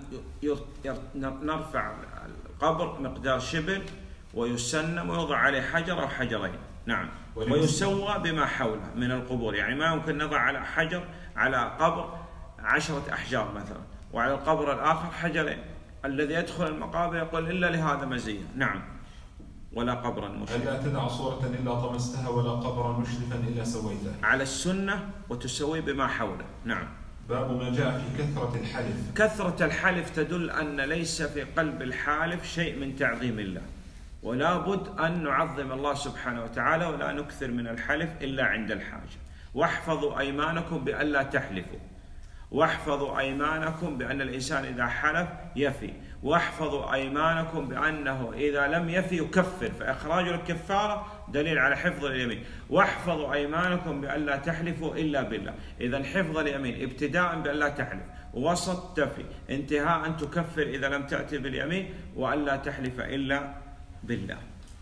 [SPEAKER 2] نرفع القبر مقدار شبر ويسنم ويوضع عليه حجر أو حجرين. نعم. ويسوى بما حوله من القبور، يعني ما يمكن نضع على حجر على قبر عشرة أحجار مثلا، وعلى القبر الآخر حجرين. الذي يدخل المقابر يقول: إلا لهذا مزية. نعم. ولا قبرا مشرفا
[SPEAKER 1] ألا تدع صورة إلا طمستها ولا قبرا مشرفا إلا سويته
[SPEAKER 2] على السنة وتسوي بما حوله. نعم.
[SPEAKER 1] باب ما جاء في كثرة الحلف.
[SPEAKER 2] كثرة الحلف تدل أن ليس في قلب الحالف شيء من تعظيم الله، ولا بد أن نعظم الله سبحانه وتعالى ولا نكثر من الحلف إلا عند الحاجة. واحفظوا أيمانكم بألا تحلفوا، واحفظوا أيمانكم بأن الإنسان إذا حلف يفي، واحفظوا أيمانكم بأنه إذا لم يفي يكفر، فإخراج الكفارة دليل على حفظ اليمين. واحفظوا أيمانكم بألا تحلفوا إلا بالله. إذا حفظ اليمين ابتداء بألا تحلف، وسط تفي، انتهاء أن تكفر إذا لم تأتي باليمين، وألا تحلف إلا بالله.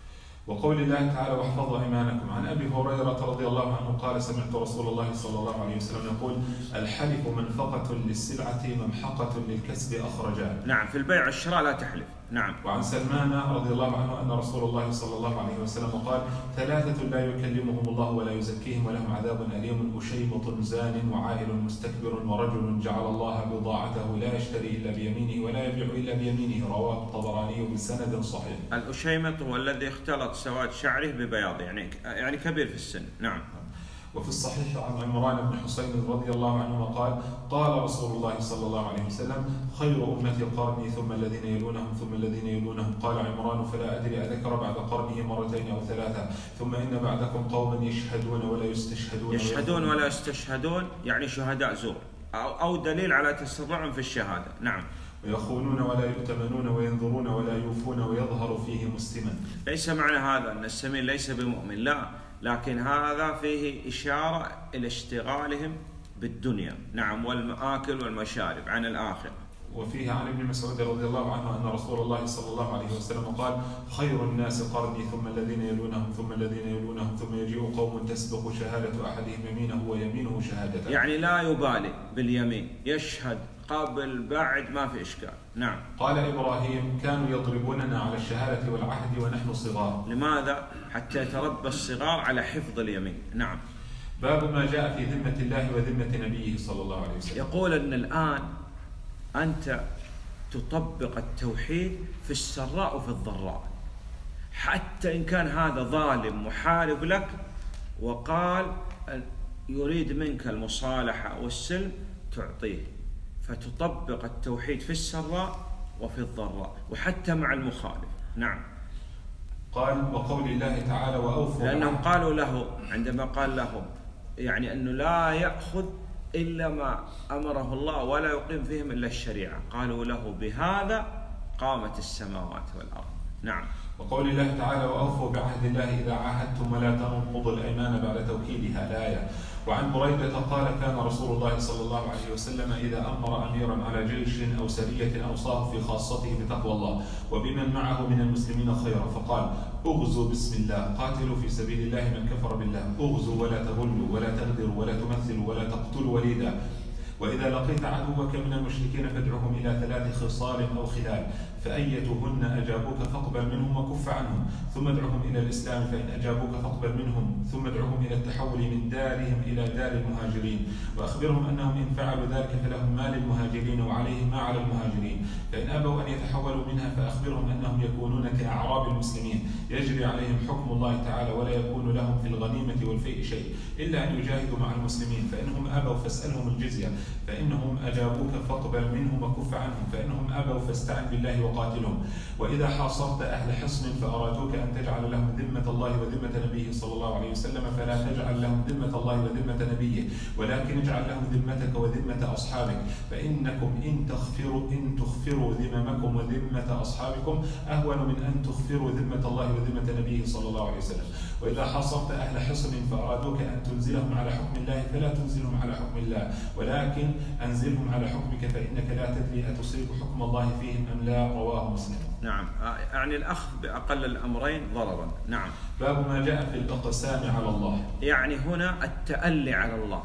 [SPEAKER 1] وقول الله تعالى: واحفظوا أيمانكم. عن أبي هريرة رضي الله عنه قال: سمعت رسول الله صلى الله عليه وسلم يقول: الحلف منفقة للسلعة ممحقة للكسب أخرجاه.
[SPEAKER 2] نعم. في البيع والشراء لا تحلف. نعم.
[SPEAKER 1] وعن سلمان رضي الله عنه أن رسول الله صلى الله عليه وسلم قال: ثلاثة لا يكلمهم الله ولا يزكيهم ولهم عذاب أليم: أشيمط زان وعائل مستكبر ورجل جعل الله بضاعته لا يشتري إلا بيمينه ولا يبيع إلا بيمينه. رواه الطبراني بسند صحيح.
[SPEAKER 2] الأشيمط هو الذي اختلط سواد شعره ببياض، يعني يعني كبير في السن. نعم.
[SPEAKER 1] وفي الصحيح عن عمران بن حسين رضي الله عنهما قال: قال رسول الله صلى الله عليه وسلم: خير أمتي قرني ثم الذين يلونهم ثم الذين يلونهم. قال عمران: فلا أدري أذكر بعد قرنه مرتين أو ثلاثة. ثم إن بعدكم قوما يشهدون ولا يستشهدون.
[SPEAKER 2] يشهدون ولا يستشهدون يعني شهداء زور، أو دليل على تسرعهم في الشهادة. نعم.
[SPEAKER 1] ويخونون ولا يؤتمنون وينذرون ولا يوفون ويظهر فيه مسلما.
[SPEAKER 2] ليس معنى هذا أن السمين ليس بمؤمن، لا، لكن هذا فيه إشارة إلى اشتغالهم بالدنيا. نعم. والمآكل والمشارب عن الآخرة.
[SPEAKER 1] وفيه عن ابن مسعود رضي الله عنه أن رسول الله صلى الله عليه وسلم قال: خير الناس قرني ثم الذين يلونهم ثم الذين يلونهم ثم يجيء قوم تسبق شهادة أحدهم يمينه ويمينه شهادته.
[SPEAKER 2] يعني لا يبالي باليمين، يشهد قبل بعد ما في إشكال. نعم.
[SPEAKER 1] قال إبراهيم: كانوا يضربوننا على الشهادة والعهد ونحن صغار.
[SPEAKER 2] لماذا؟ حتى يتربى الصغار على حفظ اليمين. نعم.
[SPEAKER 1] باب ما جاء في ذمة الله وذمة نبيه صلى الله عليه وسلم.
[SPEAKER 2] يقول أن الآن أنت تطبق التوحيد في السراء وفي الضراء، حتى إن كان هذا ظالم محارب لك وقال يريد منك المصالحة والسلم تعطيه، فتطبق التوحيد في السراء وفي الضراء وحتى مع المخالف. نعم.
[SPEAKER 1] قال: وقول الله تعالى: وأوفوا.
[SPEAKER 2] لأنهم قالوا له عندما قال لهم يعني أنه لا يأخذ إلا ما أمره الله ولا يقيم فيهم إلا الشريعة، قالوا له: بهذا قامت السماوات والأرض. نعم.
[SPEAKER 1] وقول الله تعالى: وأوفوا بعهد الله إذا عاهدتم ولا تنقضوا الأيمان بعد توكيدها. الآية. وعن بريدة قال: كان رسول الله صلى الله عليه وسلم إذا أمر أميرا على جيش أو سرية أوصاه في خاصته بتقوى الله وبمن معه من المسلمين خيرا، فقال: اغزوا بسم الله، قاتلوا في سبيل الله من كفر بالله، اغزوا ولا تغلوا ولا تغدروا ولا تمثلوا ولا تقتلوا وليدا، وإذا لقيت عدوك من المشركين فادعهم إلى ثلاث خصال أو خلال، فأيتهن أجابوك فاقبل منهم وكف عنهم، ثم ادعهم إلى الإسلام، فإن أجابوك فاقبل منهم، ثم ادعهم إلى التحول من دارهم إلى دار المهاجرين، وأخبرهم أنهم إن فعلوا ذلك فلهم ما للمهاجرين وعليهم ما على المهاجرين، فإن أبوا أن يتحولوا منها فأخبرهم أنهم يكونون كأعراب المسلمين يجري عليهم حكم الله تعالى ولا يكون لهم في الغنيمة والفيء شيء إلا أن يجاهدوا مع المسلمين، فإنهم أبوا فاسألهم الجزية، فإنهم أجابوك فاقبل منهم وكف عنهم، فإنهم أبوا فاستعن بالله وقاتلهم. وإذا حاصرت أهل حصن فأرادوك أن تجعل لهم ذمة الله وذمة نبيه صلى الله عليه وسلم فلا تجعل لهم ذمة الله وذمة نبيه، ولكن اجعل لهم ذمتك وذمة أصحابك، فإنكم إن تغفروا إن تغفروا ذممكم وذمة أصحابكم أهون من أن تغفروا ذمة الله وذمة نبيه صلى الله عليه وسلم. وإذا حاصرت أهل حصن فأرادوك أن تنزلهم على حكم الله فلا تنزلهم على حكم الله، ولكن أنزلهم على حكمك، فإنك لا تدري أتصيب حكم الله فيهم أم لا. رواه مسلم.
[SPEAKER 2] نعم، يعني الأخذ بأقل الأمرين ضررا. نعم.
[SPEAKER 1] باب ما جاء في الإقسام على الله.
[SPEAKER 2] يعني هنا التألي على الله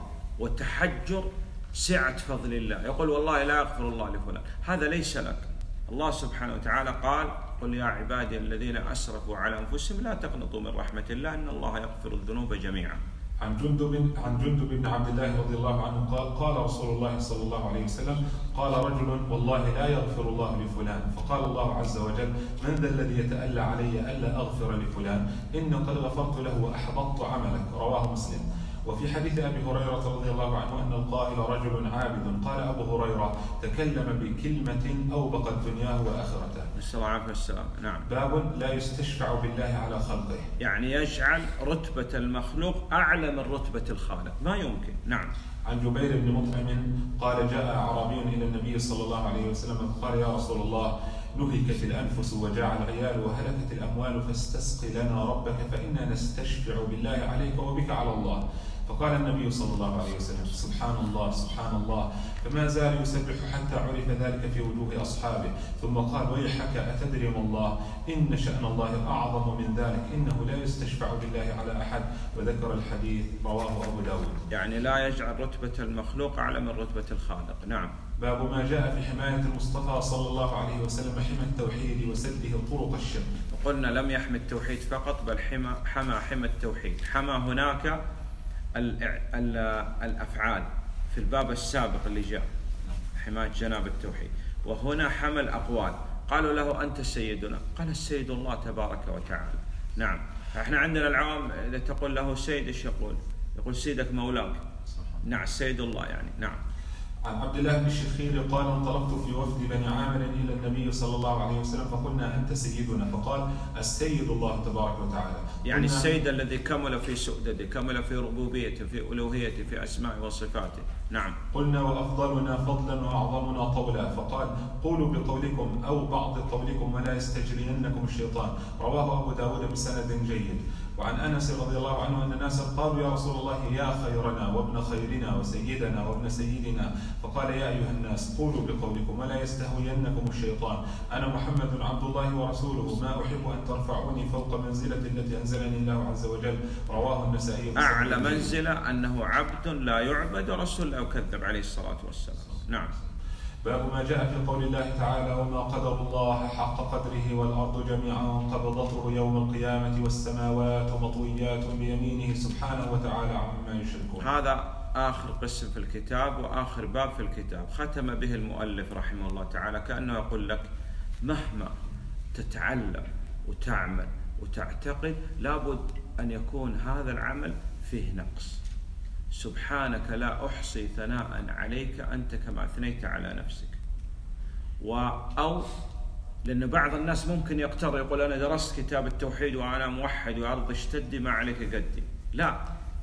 [SPEAKER 2] وتحجر سعة فضل الله، يقول والله لا يغفر الله لفلان، هذا ليس لك. الله سبحانه وتعالى قال قل يا عبادي الذين أسرفوا على أنفسهم لا تقنطوا من رحمة الله إن الله يغفر الذنوب جميعا.
[SPEAKER 1] عن جندب عن جندب بن عبد الله رضي الله عنه قال قال رسول الله صلى الله عليه وسلم قال رجل والله لا يغفر الله لفلان، فقال الله عز وجل من ذا الذي يتألى علي ألا أغفر لفلان إن قد غفرت له وأحبطت عملك. رواه مسلم. وفي حديث أبي هريرة رضي الله عنه أن القائل رجل عابد، قال أبو هريرة تكلم بكلمة أوبقت دنياه وآخرته.
[SPEAKER 2] نسأل الله العافية والسلام. نعم.
[SPEAKER 1] باب لا يستشفع بالله على خلقه،
[SPEAKER 2] يعني يجعل رتبة المخلوق أعلى من رتبة الخالق، ما يمكن. نعم.
[SPEAKER 1] عن جبير بن مطعم قال جاء أعرابي إلى النبي صلى الله عليه وسلم فقال يا رسول الله نهكت الأنفس وجاع العيال وهلكت الأموال فاستسق لنا ربك فإنا نستشفع بالله عليك وبك على الله. فقال النبي صلى الله عليه وسلم سبحان الله سبحان الله، فما زال يسبح حتى عرف ذلك في وجوه أصحابه، ثم قال ويحك أتدري ما الله إن شأن الله أعظم من ذلك إنه لا يستشفع بالله على أحد، وذكر الحديث. رواه أبو داود.
[SPEAKER 2] يعني لا يجعل رتبة المخلوق أعلى من رتبة الخالق. نعم.
[SPEAKER 1] باب ما جاء في حماية المصطفى صلى الله عليه وسلم حمى التوحيد وسده طرق الشرك.
[SPEAKER 2] قلنا لم يحمي التوحيد فقط بل حمى حمى حمى التوحيد. حمى هناك الأفعال في الباب السابق اللي جاء حماية جناب التوحيد، وهنا حمى الأقوال. قالوا له أنت سيدنا، قال السيد الله تبارك وتعالى. نعم. احنا عندنا العوام إذا تقول له سيد ايش يقول؟ يقول سيدك مولاك. نعم سيد الله يعني. نعم.
[SPEAKER 1] عن عبد الله بن الشخير قال انطلقت في وفد بني عامر إلى النبي صلى الله عليه وسلم فقلنا أنت سيدنا، فقال السيد الله تبارك وتعالى.
[SPEAKER 2] يعني السيد الذي كمل في سؤدده، كمل في ربوبيته، في ألوهيته، في أسمائه وصفاته. نعم.
[SPEAKER 1] قلنا وأفضلنا فضلا وأعظمنا طولا، فقال قولوا بقولكم أو بعض قولكم ولا يستجرينكم الشيطان. رواه أبو داود بسند جيد. وعن أنس رضي الله عنه أن الناس قالوا يا رسول الله يا خيرنا وابن خيرنا وسيدنا وابن سيدنا، فقال يا أيها الناس قولوا بقولكم ولا يستهوينكم الشيطان، أنا محمد عبد الله ورسوله ما أحب أن ترفعوني فوق منزلة التي أنزلني الله عز وجل. رواه النسائي.
[SPEAKER 2] أعلى منزلة أنه عبد لا يعبد رسول لا يكذب عليه الصلاة والسلام. نعم.
[SPEAKER 1] باب ما جاء في قول الله تعالى وما قدر الله حق قدره والأرض جميعا قبضته يوم القيامة والسماوات مطويات بيمينه سبحانه وتعالى عما يشركون.
[SPEAKER 2] هذا آخر قسم في الكتاب وآخر باب في الكتاب ختم به المؤلف رحمه الله تعالى، كأنه يقول لك مهما تتعلم وتعمل وتعتقد لابد أن يكون هذا العمل فيه نقص. سبحانك لا أحصي ثناء عليك أنت كما أثنيت على نفسك. و أو لأن بعض الناس ممكن يقتر يقول أنا درست كتاب التوحيد وأنا موحد وأرض اشتدي ما عليك قدي. لا،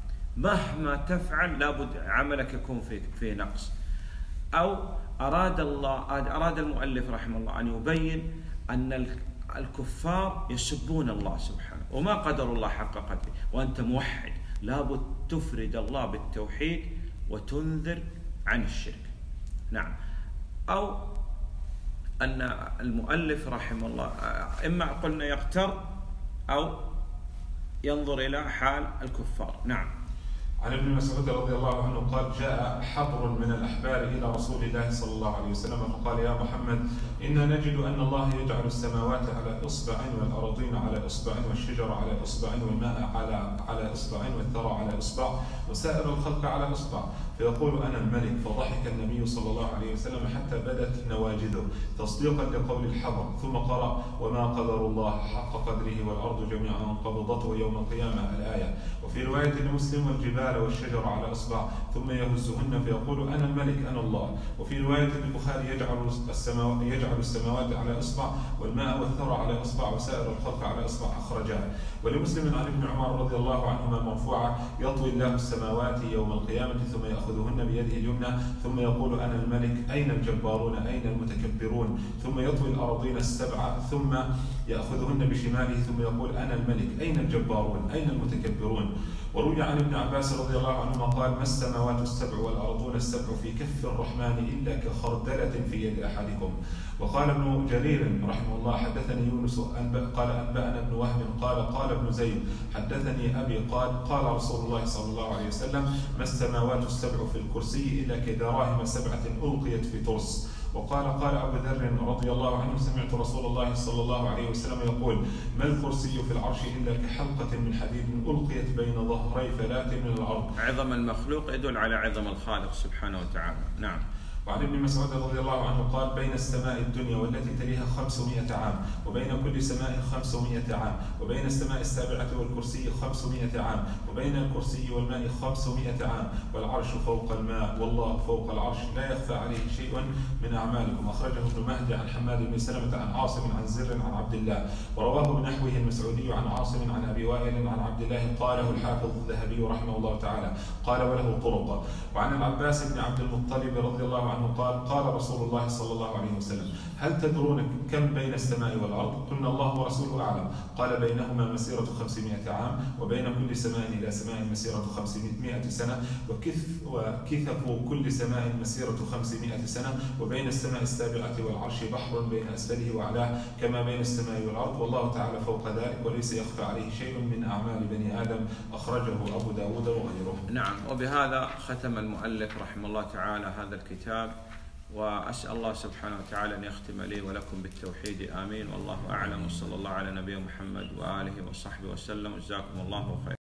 [SPEAKER 2] مهما تفعل لابد عملك يكون فيه, فيه نقص. أو أراد الله أراد المؤلف رحمه الله أن يبين أن الكفار يسبون الله سبحانه وما قدر الله حق قدره، وأنت موحد لابد تفرد الله بالتوحيد وتنذر عن الشرك. نعم. أو أن المؤلف رحمه الله إما قلنا يغتر أو ينظر إلى حال الكفار. نعم.
[SPEAKER 1] عن ابن مسعود رضي الله عنه قال جاء حبر من الأحبار إلى رسول الله صلى الله عليه وسلم فقال يا محمد إنا نجد أن الله يجعل السماوات على إصبع والأراضين على إصبع والشجر على إصبع والماء على على إصبع والثرى على إصبع وسائر الخلق على إصبع، فيقول أنا الملك. فضحك النبي صلى الله عليه وسلم حتى بدت نواجذه تصديقا لقول الحبر، ثم قرأ وما قدر الله حق قدره والأرض جميعا قبضته يوم القيامة الآية. وفي رواية لمسلم والجبال والشجر على إصبع ثم يهزهن فيقول أنا الملك أنا الله. وفي رواية البخاري يجعل السماوات يجعل السماوات على إصبع والماء والثرى على إصبع وسائر الخلق على إصبع أخرجاه. ولمسلم عن ابن عمر رضي الله عنهما مرفوعة يطوي الله السماوات يوم القيامة ثم يأخذهن بيده اليمنى ثم يقول أنا الملك أين الجبارون أين المتكبرون، ثم يطوي الأراضين السبع ثم يأخذهن بشماله ثم يقول أنا الملك أين الجبارون أين المتكبرون. وروي عن ابن عباس رضي الله عنهما قال ما السماوات السبع والأرضون السبع في كف الرحمن إلا كخردلة في يد أحدكم. وقال ابن جرير رحمه الله حدثني يونس قال أنبأنا ابن وهب قال قال ابن زيد حدثني أبي قال قال رسول الله صلى الله عليه وسلم ما السماوات السبع في الكرسي إلا كدراهم سبعة ألقيت في ترس. وقال قال أبو ذر رضي الله عنه سمعت رسول الله صلى الله عليه وسلم يقول ما الكرسي في العرش إلا كحلقة من حديد ألقيت بين ظهري فلاة من الأرض.
[SPEAKER 2] عظم المخلوق يدل على عظم الخالق سبحانه وتعالى. نعم.
[SPEAKER 1] وعن ابن مسعود رضي الله عنه قال بين السماء الدنيا والتي تليها خمسمائة عام وبين كل سماء خمسمائة عام وبين السماء السابعة والكرسي خمسمائة عام وبين الكرسي والماء خمسمائة عام والعرش فوق الماء والله فوق العرش لا يخفى عليه شيء من أعمالكم. أخرجه ابن مهدي عن حماد بن سلمة عن عاصم عن زر عن عبد الله ورواه بنحوه المسعودي عن عاصم عن أبي وائل عن عبد الله قاله الحافظ الذهبي رحمه الله تعالى قال وله طرق. وعن العباس بن عبد المطلب رضي الله عنه قال قال رسول الله صلى الله عليه وسلم هل تدرون كم بين السماء والأرض؟ قلنا الله ورسوله أعلم. قال بينهما مسيرة خمسمائة عام وبين كل سماء إلى سماء مسيرة خمسمائة سنة وكث وكثف كل سماء مسيرة خمسمائة سنة وبين السماء السابعة والعرش بحر بين أسفله وأعلاه كما بين السماء والأرض والله تعالى فوق ذلك وليس يخفى عليه شيء من أعمال بني آدم. أخرجه أبو داود وغيره.
[SPEAKER 2] نعم. وبهذا ختم المؤلف رحمه الله تعالى هذا الكتاب، وأسأل الله سبحانه وتعالى أن يختم لي ولكم بالتوحيد آمين. والله أعلم وصلى الله على نبينا محمد وآله وصحبه وسلم. جزاكم الله خيرا.